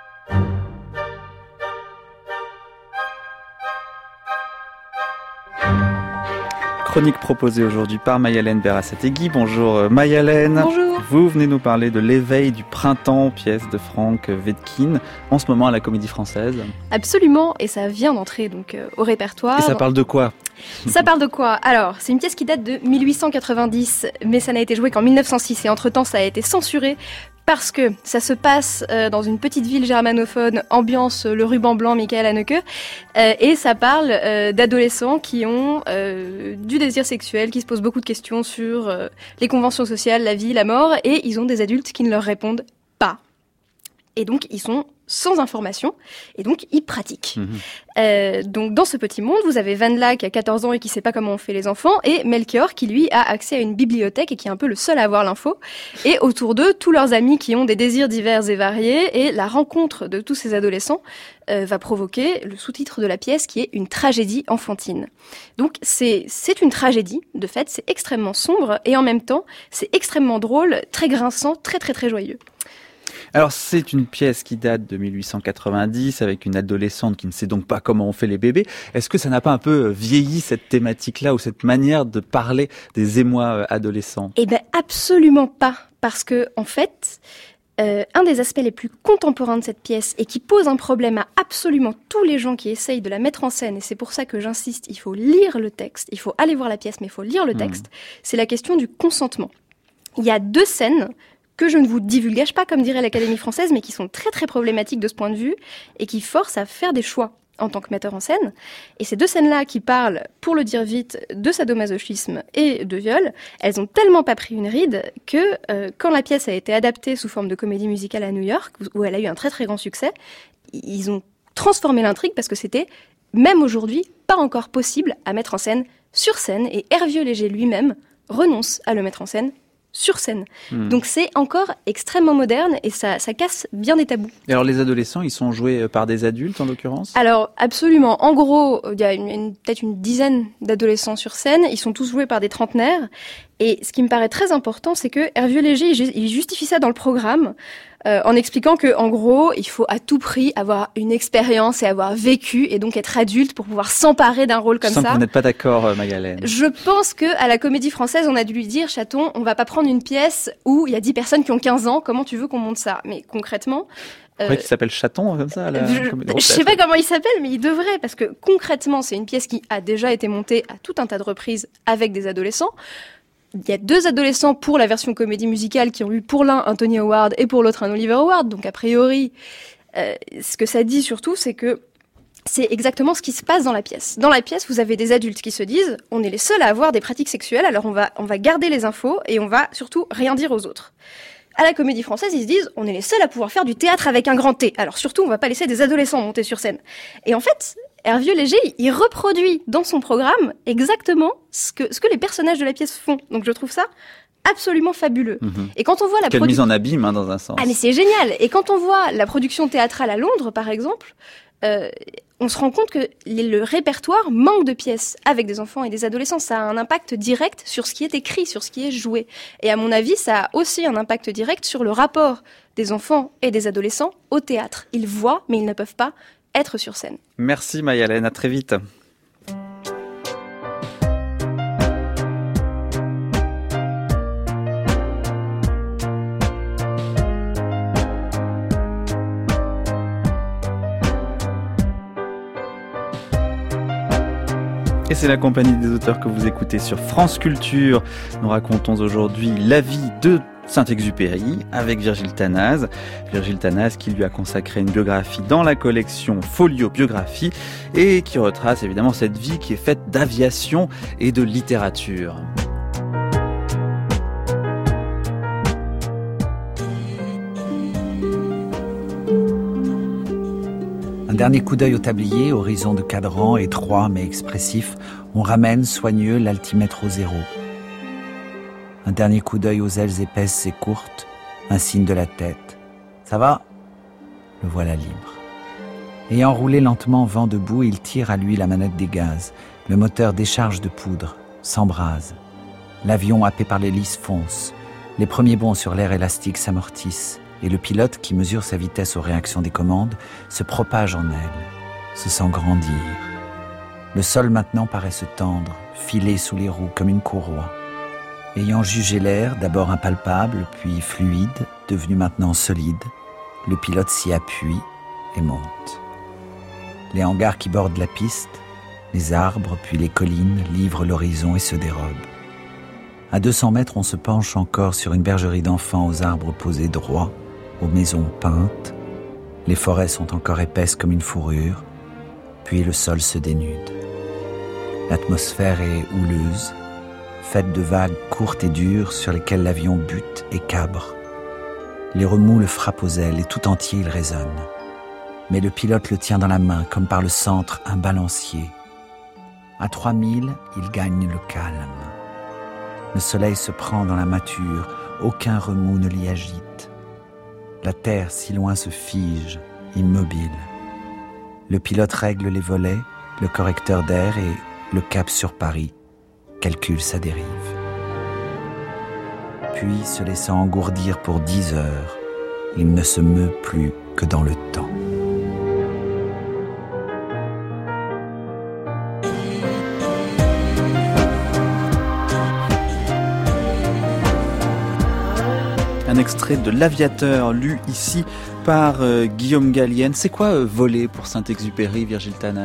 Speaker 1: Chronique proposée aujourd'hui par Mayalène Berasategui. Bonjour Mayalène.
Speaker 8: Bonjour.
Speaker 1: Vous venez nous parler de L'éveil du printemps, pièce de Franck Wedekind, en ce moment à la Comédie Française.
Speaker 8: Absolument, et ça vient d'entrer donc euh, au répertoire.
Speaker 1: Et ça parle de quoi ?
Speaker 8: Ça parle de quoi ? Alors, c'est une pièce qui date de mille huit cent quatre-vingt-dix, mais ça n'a été joué qu'en mille neuf cent six, et entre-temps ça a été censuré parce que ça se passe euh, dans une petite ville germanophone, ambiance euh, le ruban blanc, Michael Haneke, euh, et ça parle euh, d'adolescents qui ont euh, du désir sexuel, qui se posent beaucoup de questions sur euh, les conventions sociales, la vie, la mort, et ils ont des adultes qui ne leur répondent pas. Et donc, ils sont sans information, et donc ils pratiquent. Mmh. Euh, donc, dans ce petit monde, vous avez Van Laak qui a quatorze ans et qui ne sait pas comment on fait les enfants, et Melchior qui, lui, a accès à une bibliothèque et qui est un peu le seul à avoir l'info. Et autour d'eux, tous leurs amis qui ont des désirs divers et variés, et la rencontre de tous ces adolescents euh, va provoquer le sous-titre de la pièce qui est une tragédie enfantine. Donc, c'est, c'est une tragédie, de fait, c'est extrêmement sombre, et en même temps, c'est extrêmement drôle, très grinçant, très très très joyeux.
Speaker 1: Alors, c'est une pièce qui date de mille huit cent quatre-vingt-dix avec une adolescente qui ne sait donc pas comment on fait les bébés. Est-ce que ça n'a pas un peu vieilli, cette thématique-là, ou cette manière de parler des émois adolescents ?
Speaker 8: Eh ben, absolument pas. Parce que, en fait, euh, un des aspects les plus contemporains de cette pièce et qui pose un problème à absolument tous les gens qui essayent de la mettre en scène, et c'est pour ça que j'insiste, il faut lire le texte, il faut aller voir la pièce, mais il faut lire le texte, mmh. c'est la question du consentement. Il y a deux scènes que je ne vous divulgage pas, comme dirait l'Académie française, mais qui sont très très problématiques de ce point de vue et qui forcent à faire des choix en tant que metteur en scène. Et ces deux scènes-là qui parlent, pour le dire vite, de sadomasochisme et de viol, elles ont tellement pas pris une ride que euh, quand la pièce a été adaptée sous forme de comédie musicale à New York, où elle a eu un très très grand succès, ils ont transformé l'intrigue parce que c'était, même aujourd'hui, pas encore possible à mettre en scène sur scène, et Hervieux Léger lui-même renonce à le mettre en scène sur scène. Mmh. Donc c'est encore extrêmement moderne et ça, ça casse bien des tabous.
Speaker 1: Et alors les adolescents, ils sont joués par des adultes en l'occurrence ?
Speaker 8: Alors absolument. En gros, il y a une, une, peut-être une dizaine d'adolescents sur scène. Ils sont tous joués par des trentenaires. Et ce qui me paraît très important, c'est que Hervieux Léger, il justifie ça dans le programme euh, en expliquant que, en gros, il faut à tout prix avoir une expérience et avoir vécu et donc être adulte pour pouvoir s'emparer d'un rôle comme
Speaker 1: Je sens
Speaker 8: ça.
Speaker 1: que vous n'êtes pas d'accord, Magalhães.
Speaker 8: Je pense que à la Comédie Française, on a dû lui dire, Chaton, on va pas prendre une pièce où il y a dix personnes qui ont quinze ans. Comment tu veux qu'on monte ça ? Mais concrètement.
Speaker 1: Vous croyez qu'il s'appelle Chaton, comme ça, la
Speaker 8: Je, je sais pas comment il s'appelle, mais il devrait, parce que concrètement, c'est une pièce qui a déjà été montée à tout un tas de reprises avec des adolescents. Il y a deux adolescents pour la version comédie musicale qui ont eu pour l'un un Tony Award et pour l'autre un Oliver Award. Donc a priori, euh, ce que ça dit surtout, c'est que c'est exactement ce qui se passe dans la pièce. Dans la pièce, vous avez des adultes qui se disent « on est les seuls à avoir des pratiques sexuelles, alors on va, on va garder les infos et on va surtout rien dire aux autres ». À la Comédie Française, ils se disent « on est les seuls à pouvoir faire du théâtre avec un grand T, alors surtout on va pas laisser des adolescents monter sur scène ». Et en fait, Hervieux Léger, il reproduit dans son programme exactement ce que, ce que les personnages de la pièce font. Donc je trouve ça absolument fabuleux. Mmh. Et quand on voit la
Speaker 1: Quelle
Speaker 8: produ...
Speaker 1: mise en abîme, hein, dans un sens.
Speaker 8: Ah mais c'est génial. Et quand on voit la production théâtrale à Londres, par exemple, euh, on se rend compte que le répertoire manque de pièces avec des enfants et des adolescents. Ça a un impact direct sur ce qui est écrit, sur ce qui est joué. Et à mon avis, ça a aussi un impact direct sur le rapport des enfants et des adolescents au théâtre. Ils voient, mais ils ne peuvent pas être sur scène.
Speaker 1: Merci Magalhães, à très vite. Et c'est la compagnie des auteurs que vous écoutez sur France Culture. Nous racontons aujourd'hui la vie de Saint-Exupéry avec Virgile Tanaz. Virgile Tanaz qui lui a consacré une biographie dans la collection Folio Biographie et qui retrace évidemment cette vie qui est faite d'aviation et de littérature.
Speaker 9: Un dernier coup d'œil au tablier, horizon de cadran étroit mais expressif, on ramène soigneux l'altimètre au zéro. Un dernier coup d'œil aux ailes épaisses et courtes, un signe de la tête. Ça va ? Le voilà libre. Ayant roulé lentement vent debout, il tire à lui la manette des gaz. Le moteur décharge de poudre, s'embrase. L'avion happé par l'hélice fonce. Les premiers bonds sur l'air élastique s'amortissent. Et le pilote, qui mesure sa vitesse aux réactions des commandes, se propage en elle, se sent grandir. Le sol maintenant paraît se tendre, filé sous les roues comme une courroie. Ayant jugé l'air, d'abord impalpable, puis fluide, devenu maintenant solide, le pilote s'y appuie et monte. Les hangars qui bordent la piste, les arbres, puis les collines livrent l'horizon et se dérobent. À deux cents mètres, on se penche encore sur une bergerie d'enfants aux arbres posés droits, aux maisons peintes. Les forêts sont encore épaisses comme une fourrure, puis le sol se dénude. L'atmosphère est houleuse, faite de vagues courtes et dures sur lesquelles l'avion bute et cabre. Les remous le frappent aux ailes et tout entier il résonne. Mais le pilote le tient dans la main comme par le centre un balancier. À trois milles, il gagne le calme. Le soleil se prend dans la mâture, aucun remous ne l'y agite. La terre si loin se fige, immobile. Le pilote règle les volets, le correcteur d'air et le cap sur Paris calcule sa dérive. Puis, se laissant engourdir pour dix heures, il ne se meut plus que dans le temps.
Speaker 1: Un extrait de L'Aviateur, lu ici par euh, Guillaume Gallienne. C'est quoi euh, voler pour Saint-Exupéry, Virgile Tanaz ?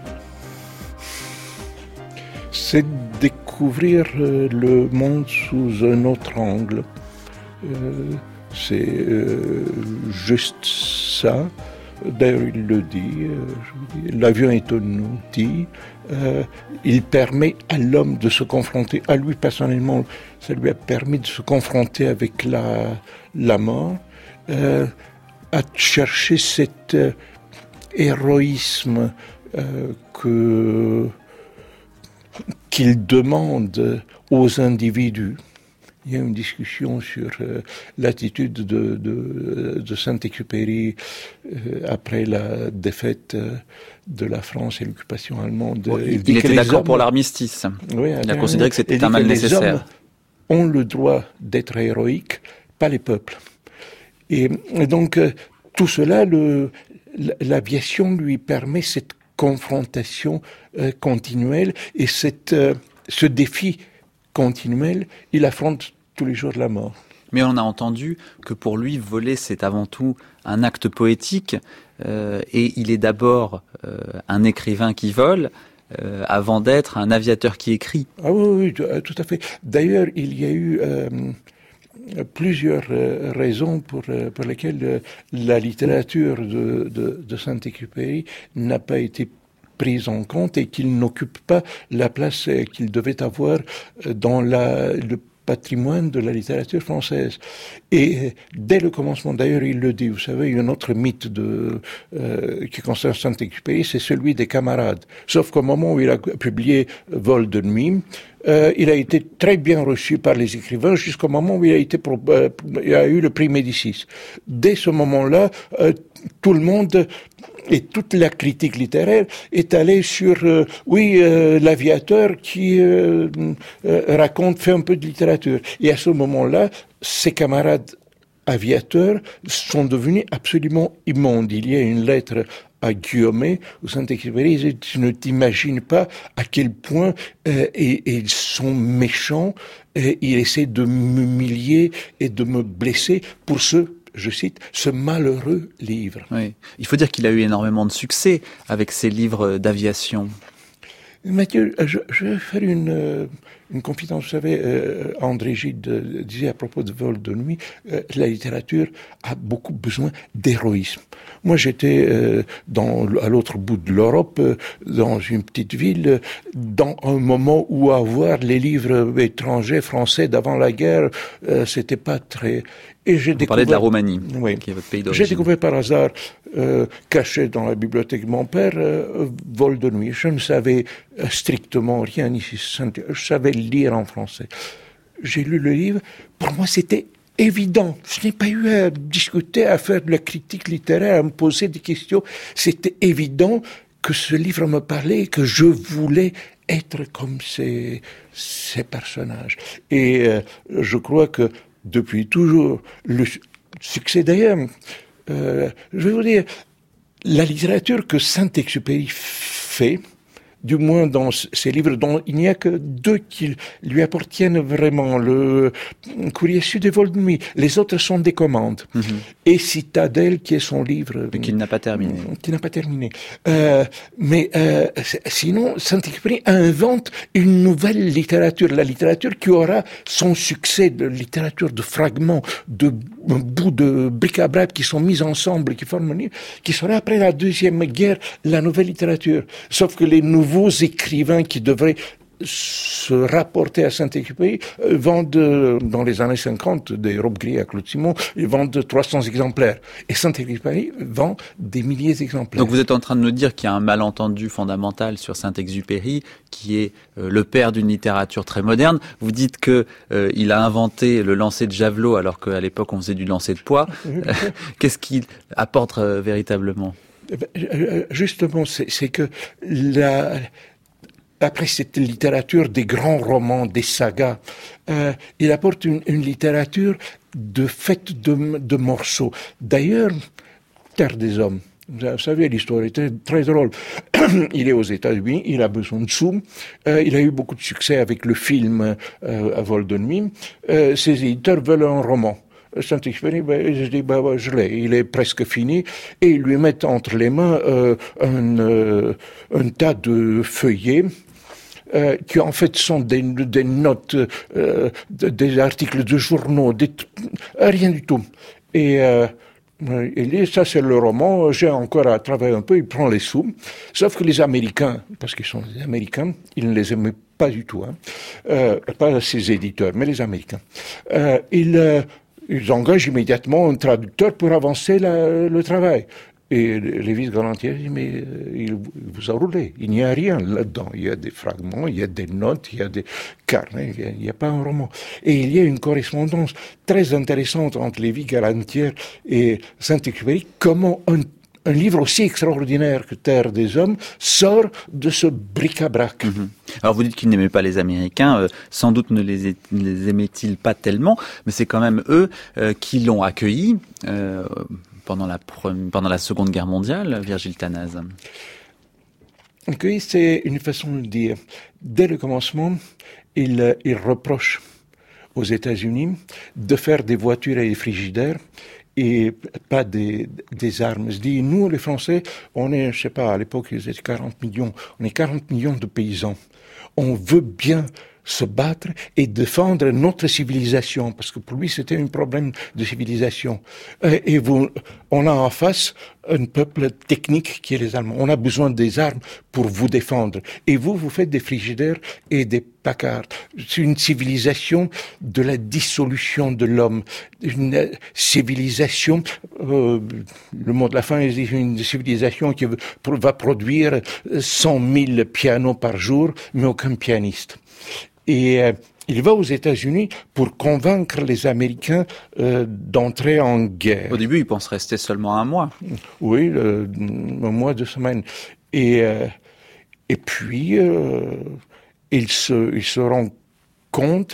Speaker 4: C'est découvrir euh, le monde sous un autre angle. Euh, c'est euh, juste ça. D'ailleurs, il le dit, euh, je vous dis, l'avion est un outil. Euh, il permet à l'homme de se confronter, à lui personnellement, ça lui a permis de se confronter avec la, la mort, euh, à chercher cet euh, héroïsme euh, que, qu'il demande aux individus. il y a une discussion sur euh, l'attitude de, de, de Saint-Exupéry euh, après la défaite euh, de la France et l'occupation allemande.
Speaker 1: Bon, il, il était d'accord hommes, pour l'armistice.
Speaker 4: Oui,
Speaker 1: il a considéré que c'était un mal nécessaire.
Speaker 4: Les hommes ont le droit d'être héroïques, pas les peuples. Et, et donc, euh, tout cela, le, l'aviation lui permet cette confrontation euh, continuelle et cette, euh, ce défi continuel, il affronte tous les jours la mort.
Speaker 1: Mais on a entendu que pour lui, voler, c'est avant tout un acte poétique, euh, et il est d'abord euh, un écrivain qui vole, euh, avant d'être un aviateur qui écrit.
Speaker 4: Ah oui, oui, tout à fait. D'ailleurs, il y a eu euh, plusieurs euh, raisons pour, euh, pour lesquelles euh, la littérature de, de, de Saint-Exupéry n'a pas été prise en compte et qu'il n'occupe pas la place qu'il devait avoir dans la, le patrimoine de la littérature française. Et dès le commencement, d'ailleurs, il le dit, vous savez, il y a un autre mythe de, euh, qui concerne Saint-Exupéry, c'est celui des camarades. Sauf qu'au moment où il a publié Vol de nuit, euh, il a été très bien reçu par les écrivains jusqu'au moment où il a été, pro- euh, il a eu le prix Médicis. Dès ce moment-là, euh, tout le monde et toute la critique littéraire est allée sur, euh, oui, euh, l'aviateur qui euh, euh, raconte, fait un peu de littérature. Et à ce moment-là, ses camarades aviateurs sont devenus absolument immondes. Il y a une lettre à Guillaumet où Saint-Exupéry dit « Tu ne t'imagines pas à quel point euh, et, et ils sont méchants, et ils essaient de m'humilier et de me blesser pour ce je cite, ce malheureux livre. »
Speaker 1: Oui. Il faut dire qu'il a eu énormément de succès avec ses livres d'aviation.
Speaker 4: Mathieu, je, je vais faire une, une confidence. Vous savez, euh, André Gide disait à propos de Vol de nuit, euh, la littérature a beaucoup besoin d'héroïsme. Moi, j'étais euh, dans, à l'autre bout de l'Europe, euh, dans une petite ville, dans un moment où avoir les livres étrangers, français d'avant la guerre, euh, c'était pas très... Et j'ai
Speaker 1: Vous parlez de la Roumanie,
Speaker 4: oui,
Speaker 1: qui est votre pays d'origine.
Speaker 4: J'ai découvert par hasard, euh, caché dans la bibliothèque de mon père, euh, Vol de nuit. Je ne savais euh, strictement rien ici. Je savais lire en français. J'ai lu le livre. Pour moi, c'était évident. Je n'ai pas eu à discuter, à faire de la critique littéraire, à me poser des questions. C'était évident que ce livre me parlait et que je voulais être comme ces, ces personnages. Et euh, je crois que depuis toujours, le succès d'ailleurs, euh, je vais vous dire, la littérature que Saint-Exupéry fait, du moins dans ses livres dont il n'y a que deux qui lui appartiennent vraiment, le Courrier Sud et Vol de nuit. Les autres sont des commandes. Mm-hmm. Et Citadelle, qui est son livre...
Speaker 1: Mais qu'il n'a pas terminé.
Speaker 4: Qui n'a pas terminé. Euh, mais euh, sinon, Saint-Exupéry invente une nouvelle littérature, la littérature qui aura son succès, de littérature de fragments, de bouts de bric-à-brac qui sont mis ensemble, qui forment un livre, qui sera après la Deuxième Guerre la nouvelle littérature. Sauf que les nouveaux nouveaux écrivains qui devraient se rapporter à Saint-Exupéry euh, vendent, euh, dans les années cinquante, des Robes Gris à Claude Simon, ils vendent trois cents exemplaires. Et Saint-Exupéry vend des milliers d'exemplaires.
Speaker 1: Donc vous êtes en train de nous dire qu'il y a un malentendu fondamental sur Saint-Exupéry, qui est euh, le père d'une littérature très moderne. Vous dites que euh, il a inventé le lancer de javelot, alors qu'à l'époque on faisait du lancer de poids. Qu'est-ce qu'il apporte euh, véritablement ?
Speaker 4: Justement, c'est, c'est que la, après cette littérature des grands romans, des sagas, euh, il apporte une, une littérature de faite de, de morceaux. D'ailleurs, Terre des hommes, vous savez, l'histoire est très, très drôle. Il est aux États-Unis, il a besoin de sous, euh, il a eu beaucoup de succès avec le film euh, à Vol de nuit. Euh, ses éditeurs veulent un roman. Saint-Exupéry, ben, je dis, ben, je l'ai, il est presque fini, et ils lui mettent entre les mains euh, un, euh, un tas de feuillets, euh, qui en fait sont des, des notes, euh, des articles de journaux, des, rien du tout. Et euh, il dit, ça c'est le roman, j'ai encore à travailler un peu, il prend les sous. Sauf que les Américains, parce qu'ils sont des Américains, ils ne les aimaient pas du tout, hein, euh, pas ses éditeurs, mais les Américains. Euh, ils... Euh, Ils engagent immédiatement un traducteur pour avancer la, le travail. Et Lévis-Galantier dit, mais euh, il vous a roulé. Il n'y a rien là-dedans. Il y a des fragments, il y a des notes, il y a des carnets, il n'y a, a pas un roman. Et il y a une correspondance très intéressante entre Lévis-Galantier et Saint-Exupéry. Comment un, un livre aussi extraordinaire que Terre des Hommes sort de ce bric-à-brac.
Speaker 1: Mmh. Alors vous dites qu'il n'aimait pas les Américains, euh, sans doute ne les, ne les aimait-il pas tellement, mais c'est quand même eux euh, qui l'ont accueilli euh, pendant la, pre- pendant la Seconde Guerre mondiale, Virgile Tanaz.
Speaker 4: Accueilli, c'est une façon de dire. Dès le commencement, il, il reproche aux États-Unis de faire des voitures et des frigidaires et pas des, des armes. Il se dit, nous, les Français, on est, je sais pas, à l'époque, ils étaient quarante millions. On est quarante millions de paysans. On veut bien se battre et défendre notre civilisation, parce que pour lui, c'était un problème de civilisation. Et vous, on a en face un peuple technique qui est les Allemands. On a besoin des armes pour vous défendre. Et vous, vous faites des frigidaires et des placards. C'est une civilisation de la dissolution de l'homme. Une civilisation, euh, le mot de la fin, c'est une civilisation qui va produire cent mille pianos par jour, mais aucun pianiste. Et euh, il va aux États-Unis pour convaincre les Américains euh, d'entrer en guerre.
Speaker 1: Au début, il pense rester seulement un mois.
Speaker 4: Oui, euh, un mois, deux semaines. Et, euh, et puis, euh, il, se, il se rend compte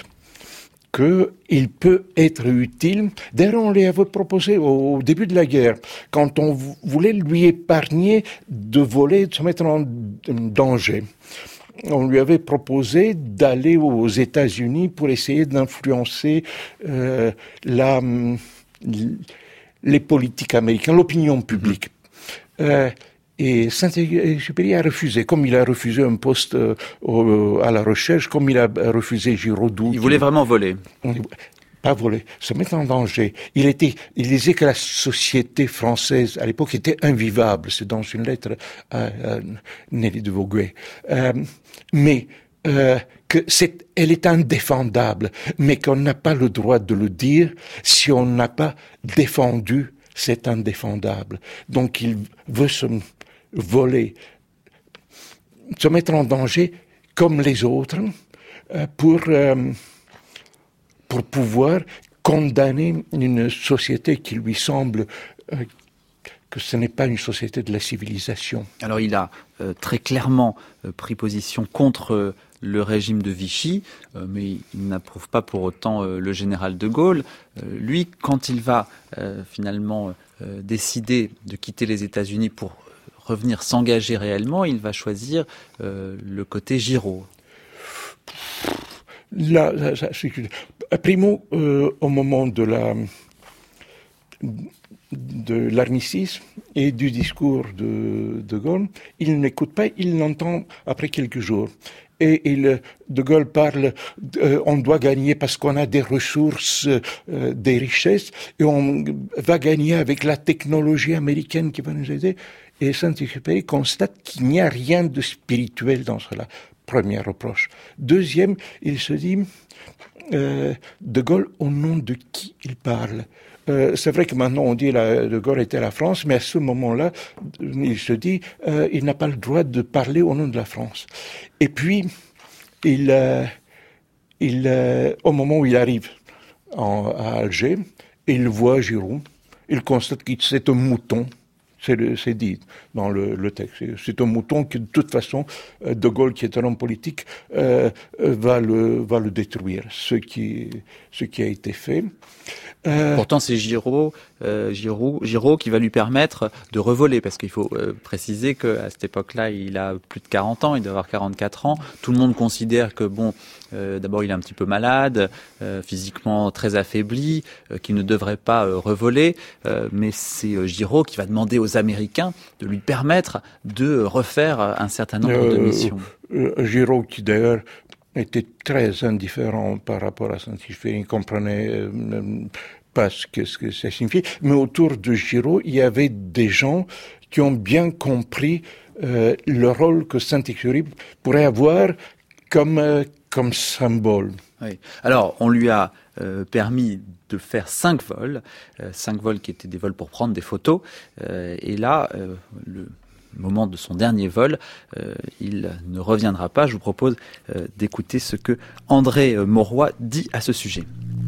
Speaker 4: qu'il peut être utile. D'ailleurs, on lui avait proposé au début de la guerre, quand on voulait lui épargner de voler, de se mettre en danger. On lui avait proposé d'aller aux États-Unis pour essayer d'influencer euh, la, les politiques américaines, l'opinion publique. Mmh. Euh, et Saint-Exupéry a refusé, comme il a refusé un poste euh, au, à la recherche, comme il a refusé Giraudoux.
Speaker 1: Il voulait vraiment voler.
Speaker 4: Pas voler, se mettre en danger. Il était, il disait que la société française, à l'époque, était invivable. C'est dans une lettre à, à Nelly de Vogüé. Euh, mais, euh, que c'est, elle est indéfendable. Mais qu'on n'a pas le droit de le dire si on n'a pas défendu cet indéfendable. Donc, il veut se voler, se mettre en danger comme les autres, euh, pour, euh, pour pouvoir condamner une société qui lui semble euh, que ce n'est pas une société de la civilisation.
Speaker 1: Alors il a euh, très clairement euh, pris position contre euh, le régime de Vichy, euh, mais il n'approuve pas pour autant euh, le général de Gaulle. Euh, lui, quand il va euh, finalement euh, décider de quitter les États-Unis pour revenir s'engager réellement, il va choisir euh, le côté Giraud.
Speaker 4: Là, ça, ça, c'est... Primo, euh, au moment de la de l'armistice et du discours de de Gaulle, il n'écoute pas, il l'entend après quelques jours. Et il, de Gaulle parle, euh, on doit gagner parce qu'on a des ressources, euh, des richesses, et on va gagner avec la technologie américaine qui va nous aider. Et Saint-Exupéry constate qu'il n'y a rien de spirituel dans cela. Premier reproche. Deuxième, il se dit, euh, de Gaulle, au nom de qui il parle? Euh, c'est vrai que maintenant on dit la, de Gaulle était la France, mais à ce moment-là, il se dit, euh, il n'a pas le droit de parler au nom de la France. Et puis, il, euh, il, euh, au moment où il arrive en, à Alger, il voit Giraud, il constate que c'est un mouton. C'est, le, c'est dit dans le, le texte. C'est un mouton que, de toute façon, De Gaulle, qui est un homme politique, euh, va le, va le détruire. Ce qui, ce qui a été fait.
Speaker 1: Euh... Pourtant, c'est Giraud, euh, Giraud, Giraud qui va lui permettre de revoler, parce qu'il faut euh, préciser qu'à cette époque-là, il a plus de quarante ans, il doit avoir quarante-quatre ans. Tout le monde considère que, bon, euh, d'abord, il est un petit peu malade, euh, physiquement très affaibli, euh, qu'il ne devrait pas euh, revoler, euh, mais c'est euh, Giraud qui va demander aux Américains de lui permettre de refaire un certain nombre euh, de missions.
Speaker 4: Euh, Giraud, qui d'ailleurs était très indifférent par rapport à Saint-Exupéry, il ne comprenait euh, pas ce que, ce que ça signifiait. Mais autour de Giraud, il y avait des gens qui ont bien compris euh, le rôle que Saint-Exupéry pourrait avoir comme, euh, comme symbole.
Speaker 1: Oui. Alors, on lui a euh, permis de faire cinq vols, euh, cinq vols qui étaient des vols pour prendre des photos. Euh, et là, euh, le moment de son dernier vol, euh, il ne reviendra pas. Je vous propose euh, d'écouter ce que André Mauroy dit à ce sujet.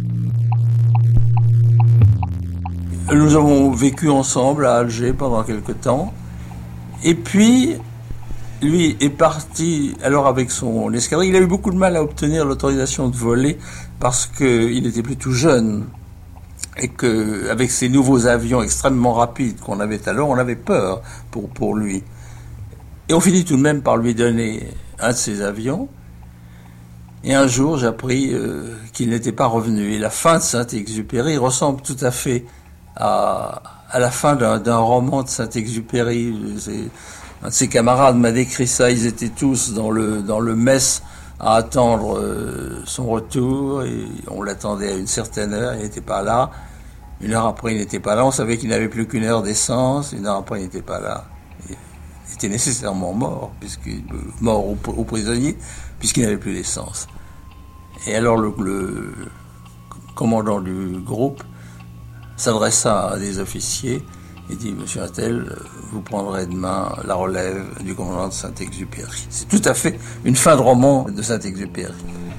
Speaker 10: Nous avons vécu ensemble à Alger pendant quelque temps. Et puis, lui est parti, alors avec son escadrille. Il a eu beaucoup de mal à obtenir l'autorisation de voler parce qu'il était plutôt jeune. Et que, avec ces nouveaux avions extrêmement rapides qu'on avait alors, on avait peur pour, pour lui. Et on finit tout de même par lui donner un de ces avions. Et un jour, j'ai appris euh, qu'il n'était pas revenu. Et la fin de Saint-Exupéry ressemble tout à fait à, à la fin d'un, d'un roman de Saint-Exupéry. C'est, un de ses camarades m'a décrit ça. Ils étaient tous dans le, dans le mess à attendre euh, son retour. Et on l'attendait à une certaine heure. Il n'était pas là. Une heure après, il n'était pas là. On savait qu'il n'avait plus qu'une heure d'essence. Une heure après, il n'était pas là. Il était nécessairement mort, puisqu'il mort au, au prisonnier, puisqu'il n'avait plus d'essence. Et alors le, le commandant du groupe s'adressa à des officiers et dit: Monsieur Attel, vous prendrez demain la relève du commandant de Saint-Exupéry. C'est tout à fait une fin de roman de Saint-Exupéry.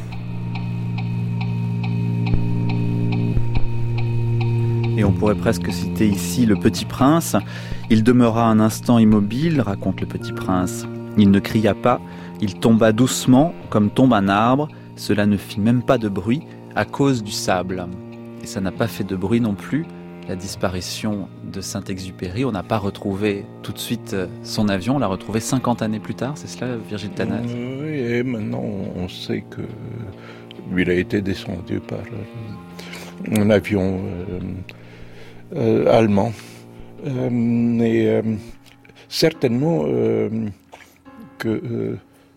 Speaker 1: Et on pourrait presque citer ici le Petit Prince. Il demeura un instant immobile, raconte le Petit Prince. Il ne cria pas, il tomba doucement, comme tombe un arbre. Cela ne fit même pas de bruit à cause du sable. Et ça n'a pas fait de bruit non plus, la disparition de Saint-Exupéry. On n'a pas retrouvé tout de suite son avion, on l'a retrouvé cinquante années plus tard, c'est cela, Virgile Tanaz?
Speaker 4: Oui, et maintenant on sait que lui, il a été descendu par un avion euh, euh, allemand. Euh, et euh, certainement euh, que euh,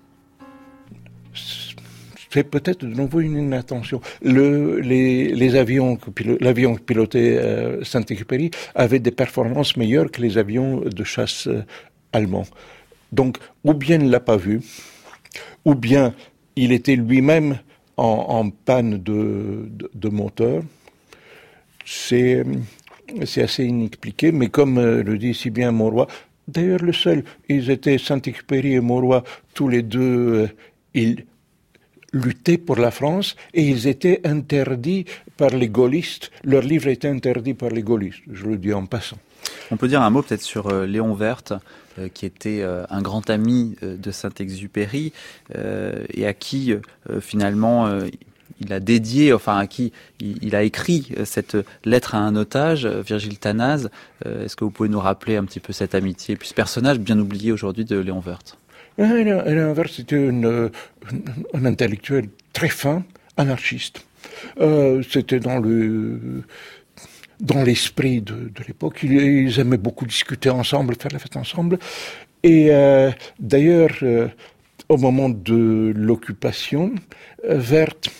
Speaker 4: c'est peut-être de nouveau une inattention. Le, les, les avions, que pilo, l'avion que pilotait euh, Saint-Exupéry avait des performances meilleures que les avions de chasse euh, allemands. Donc, ou bien il ne l'a pas vu, ou bien il était lui-même en, en panne de, de, de moteur. C'est, c'est assez inexpliqué, mais comme euh, le dit si bien Mauroy, d'ailleurs le seul, ils étaient Saint-Exupéry et Mauroy, tous les deux, euh, ils luttaient pour la France et ils étaient interdits par les gaullistes. Leur livre était interdit par les gaullistes, je le dis en passant.
Speaker 1: On peut dire un mot peut-être sur euh, Léon Werth, euh, qui était euh, un grand ami euh, de Saint-Exupéry euh, et à qui euh, finalement euh, il a dédié, enfin à qui il, il a écrit euh, cette lettre à un otage, euh, Virgile Tanaz. Euh, est-ce que vous pouvez nous rappeler un petit peu cette amitié et puis ce personnage bien oublié aujourd'hui de Léon Werth?
Speaker 4: Léon Werth c'était une, un intellectuel très fin, anarchiste. Euh, c'était dans le dans l'esprit de, de l'époque. Ils, ils aimaient beaucoup discuter ensemble, faire la fête ensemble. Et euh, d'ailleurs, euh, au moment de l'occupation, Werth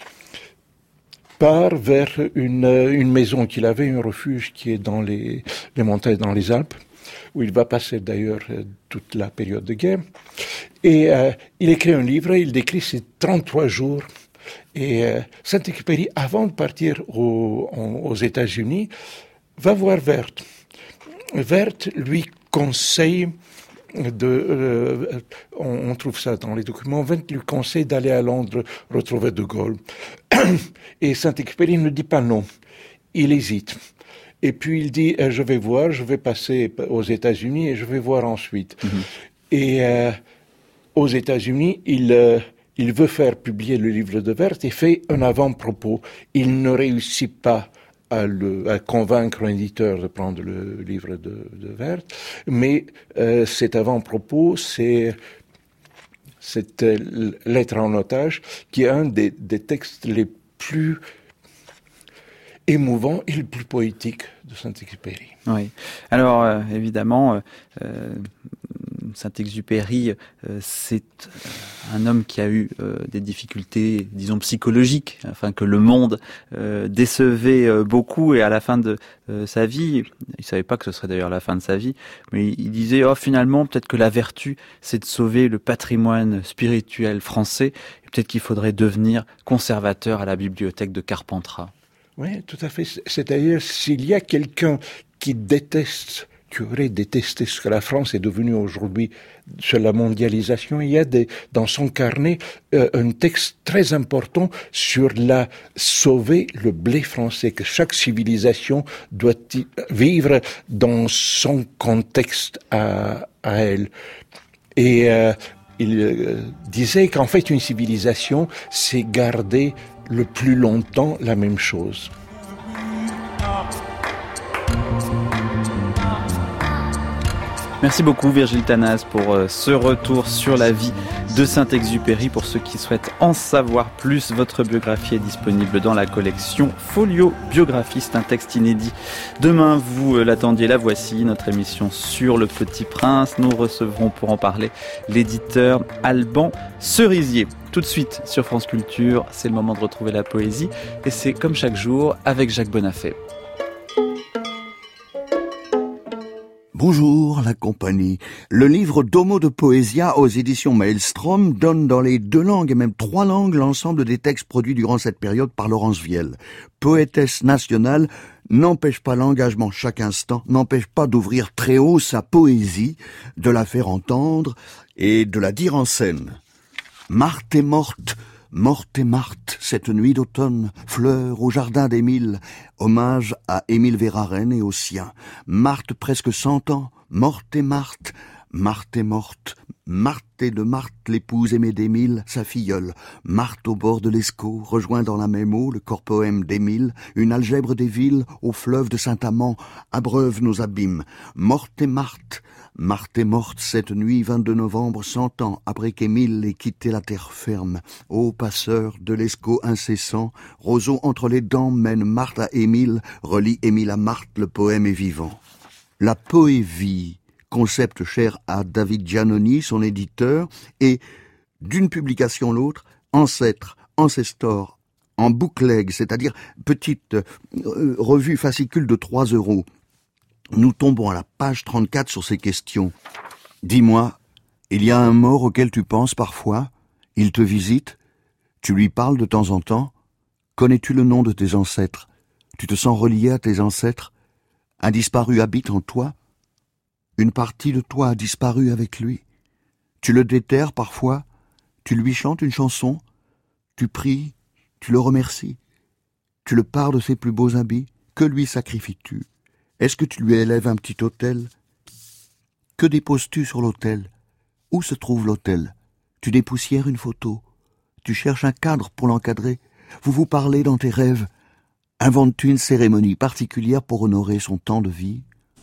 Speaker 4: part vers une, une maison qu'il avait, un refuge qui est dans les, les montagnes, dans les Alpes, où il va passer d'ailleurs toute la période de guerre. Et euh, il écrit un livre, il décrit ses trente-trois jours. Et euh, Saint-Exupéry, avant de partir au, en, aux États-Unis, va voir Werth. Werth lui conseille de, euh, on, on trouve ça dans les documents, Werth lui conseille d'aller à Londres retrouver De Gaulle. Et Saint-Exupéry ne dit pas non, il hésite. Et puis il dit, euh, je vais voir, je vais passer aux États-Unis et je vais voir ensuite. Mm-hmm. Et euh, aux États-Unis, il, euh, il veut faire publier le livre de Werth et fait un avant-propos. Il ne réussit pas à, le, à convaincre un éditeur de prendre le livre de, de Werth, mais euh, cet avant-propos, c'est cette euh, lettre en otage, qui est un des, des textes les plus émouvant et le plus poétique de Saint-Exupéry.
Speaker 1: Oui. Alors, euh, évidemment, euh, Saint-Exupéry, euh, c'est un homme qui a eu euh, des difficultés, disons, psychologiques, afin que le monde euh, décevait euh, beaucoup, et à la fin de euh, sa vie, il savait pas que ce serait d'ailleurs la fin de sa vie, mais il disait, oh, finalement, peut-être que la vertu, c'est de sauver le patrimoine spirituel français, et peut-être qu'il faudrait devenir conservateur à la bibliothèque de Carpentras.
Speaker 4: Oui, tout à fait. C'est-à-dire, s'il y a quelqu'un qui déteste, qui aurait détesté ce que la France est devenue aujourd'hui sur la mondialisation, il y a des, dans son carnet euh, un texte très important sur la sauver le blé français, que chaque civilisation doit y vivre dans son contexte à, à elle. Et euh, il euh, disait qu'en fait une civilisation, c'est garder le plus longtemps la même chose.
Speaker 1: Merci beaucoup Virgile Tanaz pour euh, ce retour sur la vie de Saint-Exupéry. Pour ceux qui souhaitent en savoir plus, votre biographie est disponible dans la collection Folio Biographie. C'est un texte inédit. Demain, vous euh, l'attendiez, la voici, notre émission sur Le Petit Prince. Nous recevrons pour en parler l'éditeur Alban Cerisier. Tout de suite sur France Culture, c'est le moment de retrouver la poésie. Et c'est comme chaque jour avec Jacques Bonafé.
Speaker 11: Bonjour, la compagnie. Le livre Domo de Poesia aux éditions Maelstrom donne dans les deux langues et même trois langues l'ensemble des textes produits durant cette période par Laurence Viel. Poétesse nationale, n'empêche pas l'engagement chaque instant, n'empêche pas d'ouvrir très haut sa poésie, de la faire entendre et de la dire en scène. Marthe est morte, morte est Marthe, cette nuit d'automne, fleur au jardin d'Émile, hommage à Émile Verhaeren et aux siens. Marthe presque cent ans, morte est Marthe, Marthe est morte, Marthe est de Marthe, l'épouse aimée d'Émile, sa filleule. Marthe au bord de l'Escaut, rejoint dans la même eau le corps poème d'Émile, une algèbre des villes, au fleuve de Saint-Amand, abreuve nos abîmes. Morte est Marthe, Marthe est morte cette nuit, vingt-deux novembre, cent ans après qu'Émile ait quitté la terre ferme. Ô passeur de l'Escaut incessant, roseau entre les dents mène Marthe à Émile, relie Émile à Marthe, le poème est vivant. La poévie, concept cher à David Giannoni, son éditeur, et d'une publication l'autre, ancêtre, ancestor, en bookleg, c'est-à-dire petite euh, revue fascicule de trois euros. Nous tombons à la page trente-quatre sur ces questions. Dis-moi, il y a un mort auquel tu penses parfois? Il te visite? Tu lui parles de temps en temps? Connais-tu le nom de tes ancêtres? Tu te sens relié à tes ancêtres? Un disparu habite en toi? Une partie de toi a disparu avec lui. Tu le déterres parfois? Tu lui chantes une chanson? Tu pries? Tu le remercies? Tu le pares de ses plus beaux habits? Que lui sacrifies-tu? Est-ce que tu lui élèves un petit autel? Que déposes-tu sur l'autel? Où se trouve l'autel? Tu dépoussières une photo? Tu cherches un cadre pour l'encadrer? Vous vous parlez dans tes rêves? Inventes-tu une cérémonie particulière pour honorer son temps de vie?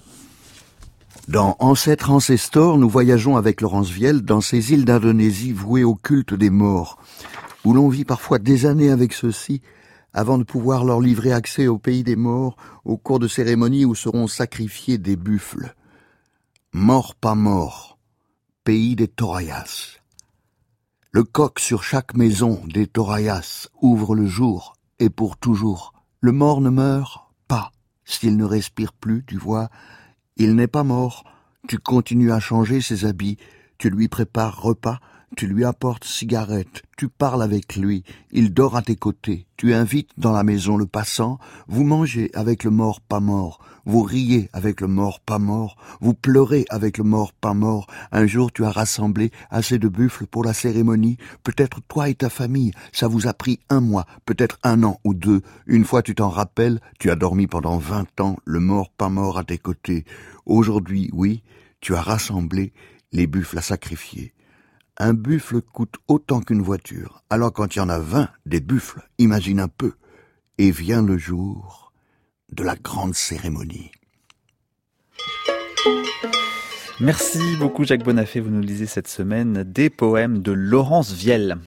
Speaker 11: Dans Ancêtre Ancestor, nous voyageons avec Laurence Viel dans ces îles d'Indonésie vouées au culte des morts, où l'on vit parfois des années avec ceux-ci, avant de pouvoir leur livrer accès au pays des morts, au cours de cérémonies où seront sacrifiés des buffles. Mort pas mort, pays des Torayas. Le coq sur chaque maison des Torayas ouvre le jour, et pour toujours. Le mort ne meurt pas, s'il ne respire plus, tu vois. Il n'est pas mort, tu continues à changer ses habits, tu lui prépares repas, tu lui apportes cigarette, tu parles avec lui, il dort à tes côtés, tu invites dans la maison le passant, vous mangez avec le mort pas mort, vous riez avec le mort pas mort, vous pleurez avec le mort pas mort. Un jour tu as rassemblé assez de buffles pour la cérémonie, peut-être toi et ta famille, ça vous a pris un mois, peut-être un an ou deux. Une fois tu t'en rappelles, tu as dormi pendant vingt ans, le mort pas mort à tes côtés. Aujourd'hui, oui, tu as rassemblé les buffles à sacrifier. Un buffle coûte autant qu'une voiture. Alors quand il y en a vingt, des buffles, imagine un peu. Et vient le jour de la grande cérémonie.
Speaker 1: Merci beaucoup Jacques Bonafé, vous nous lisez cette semaine des poèmes de Laurence Viel.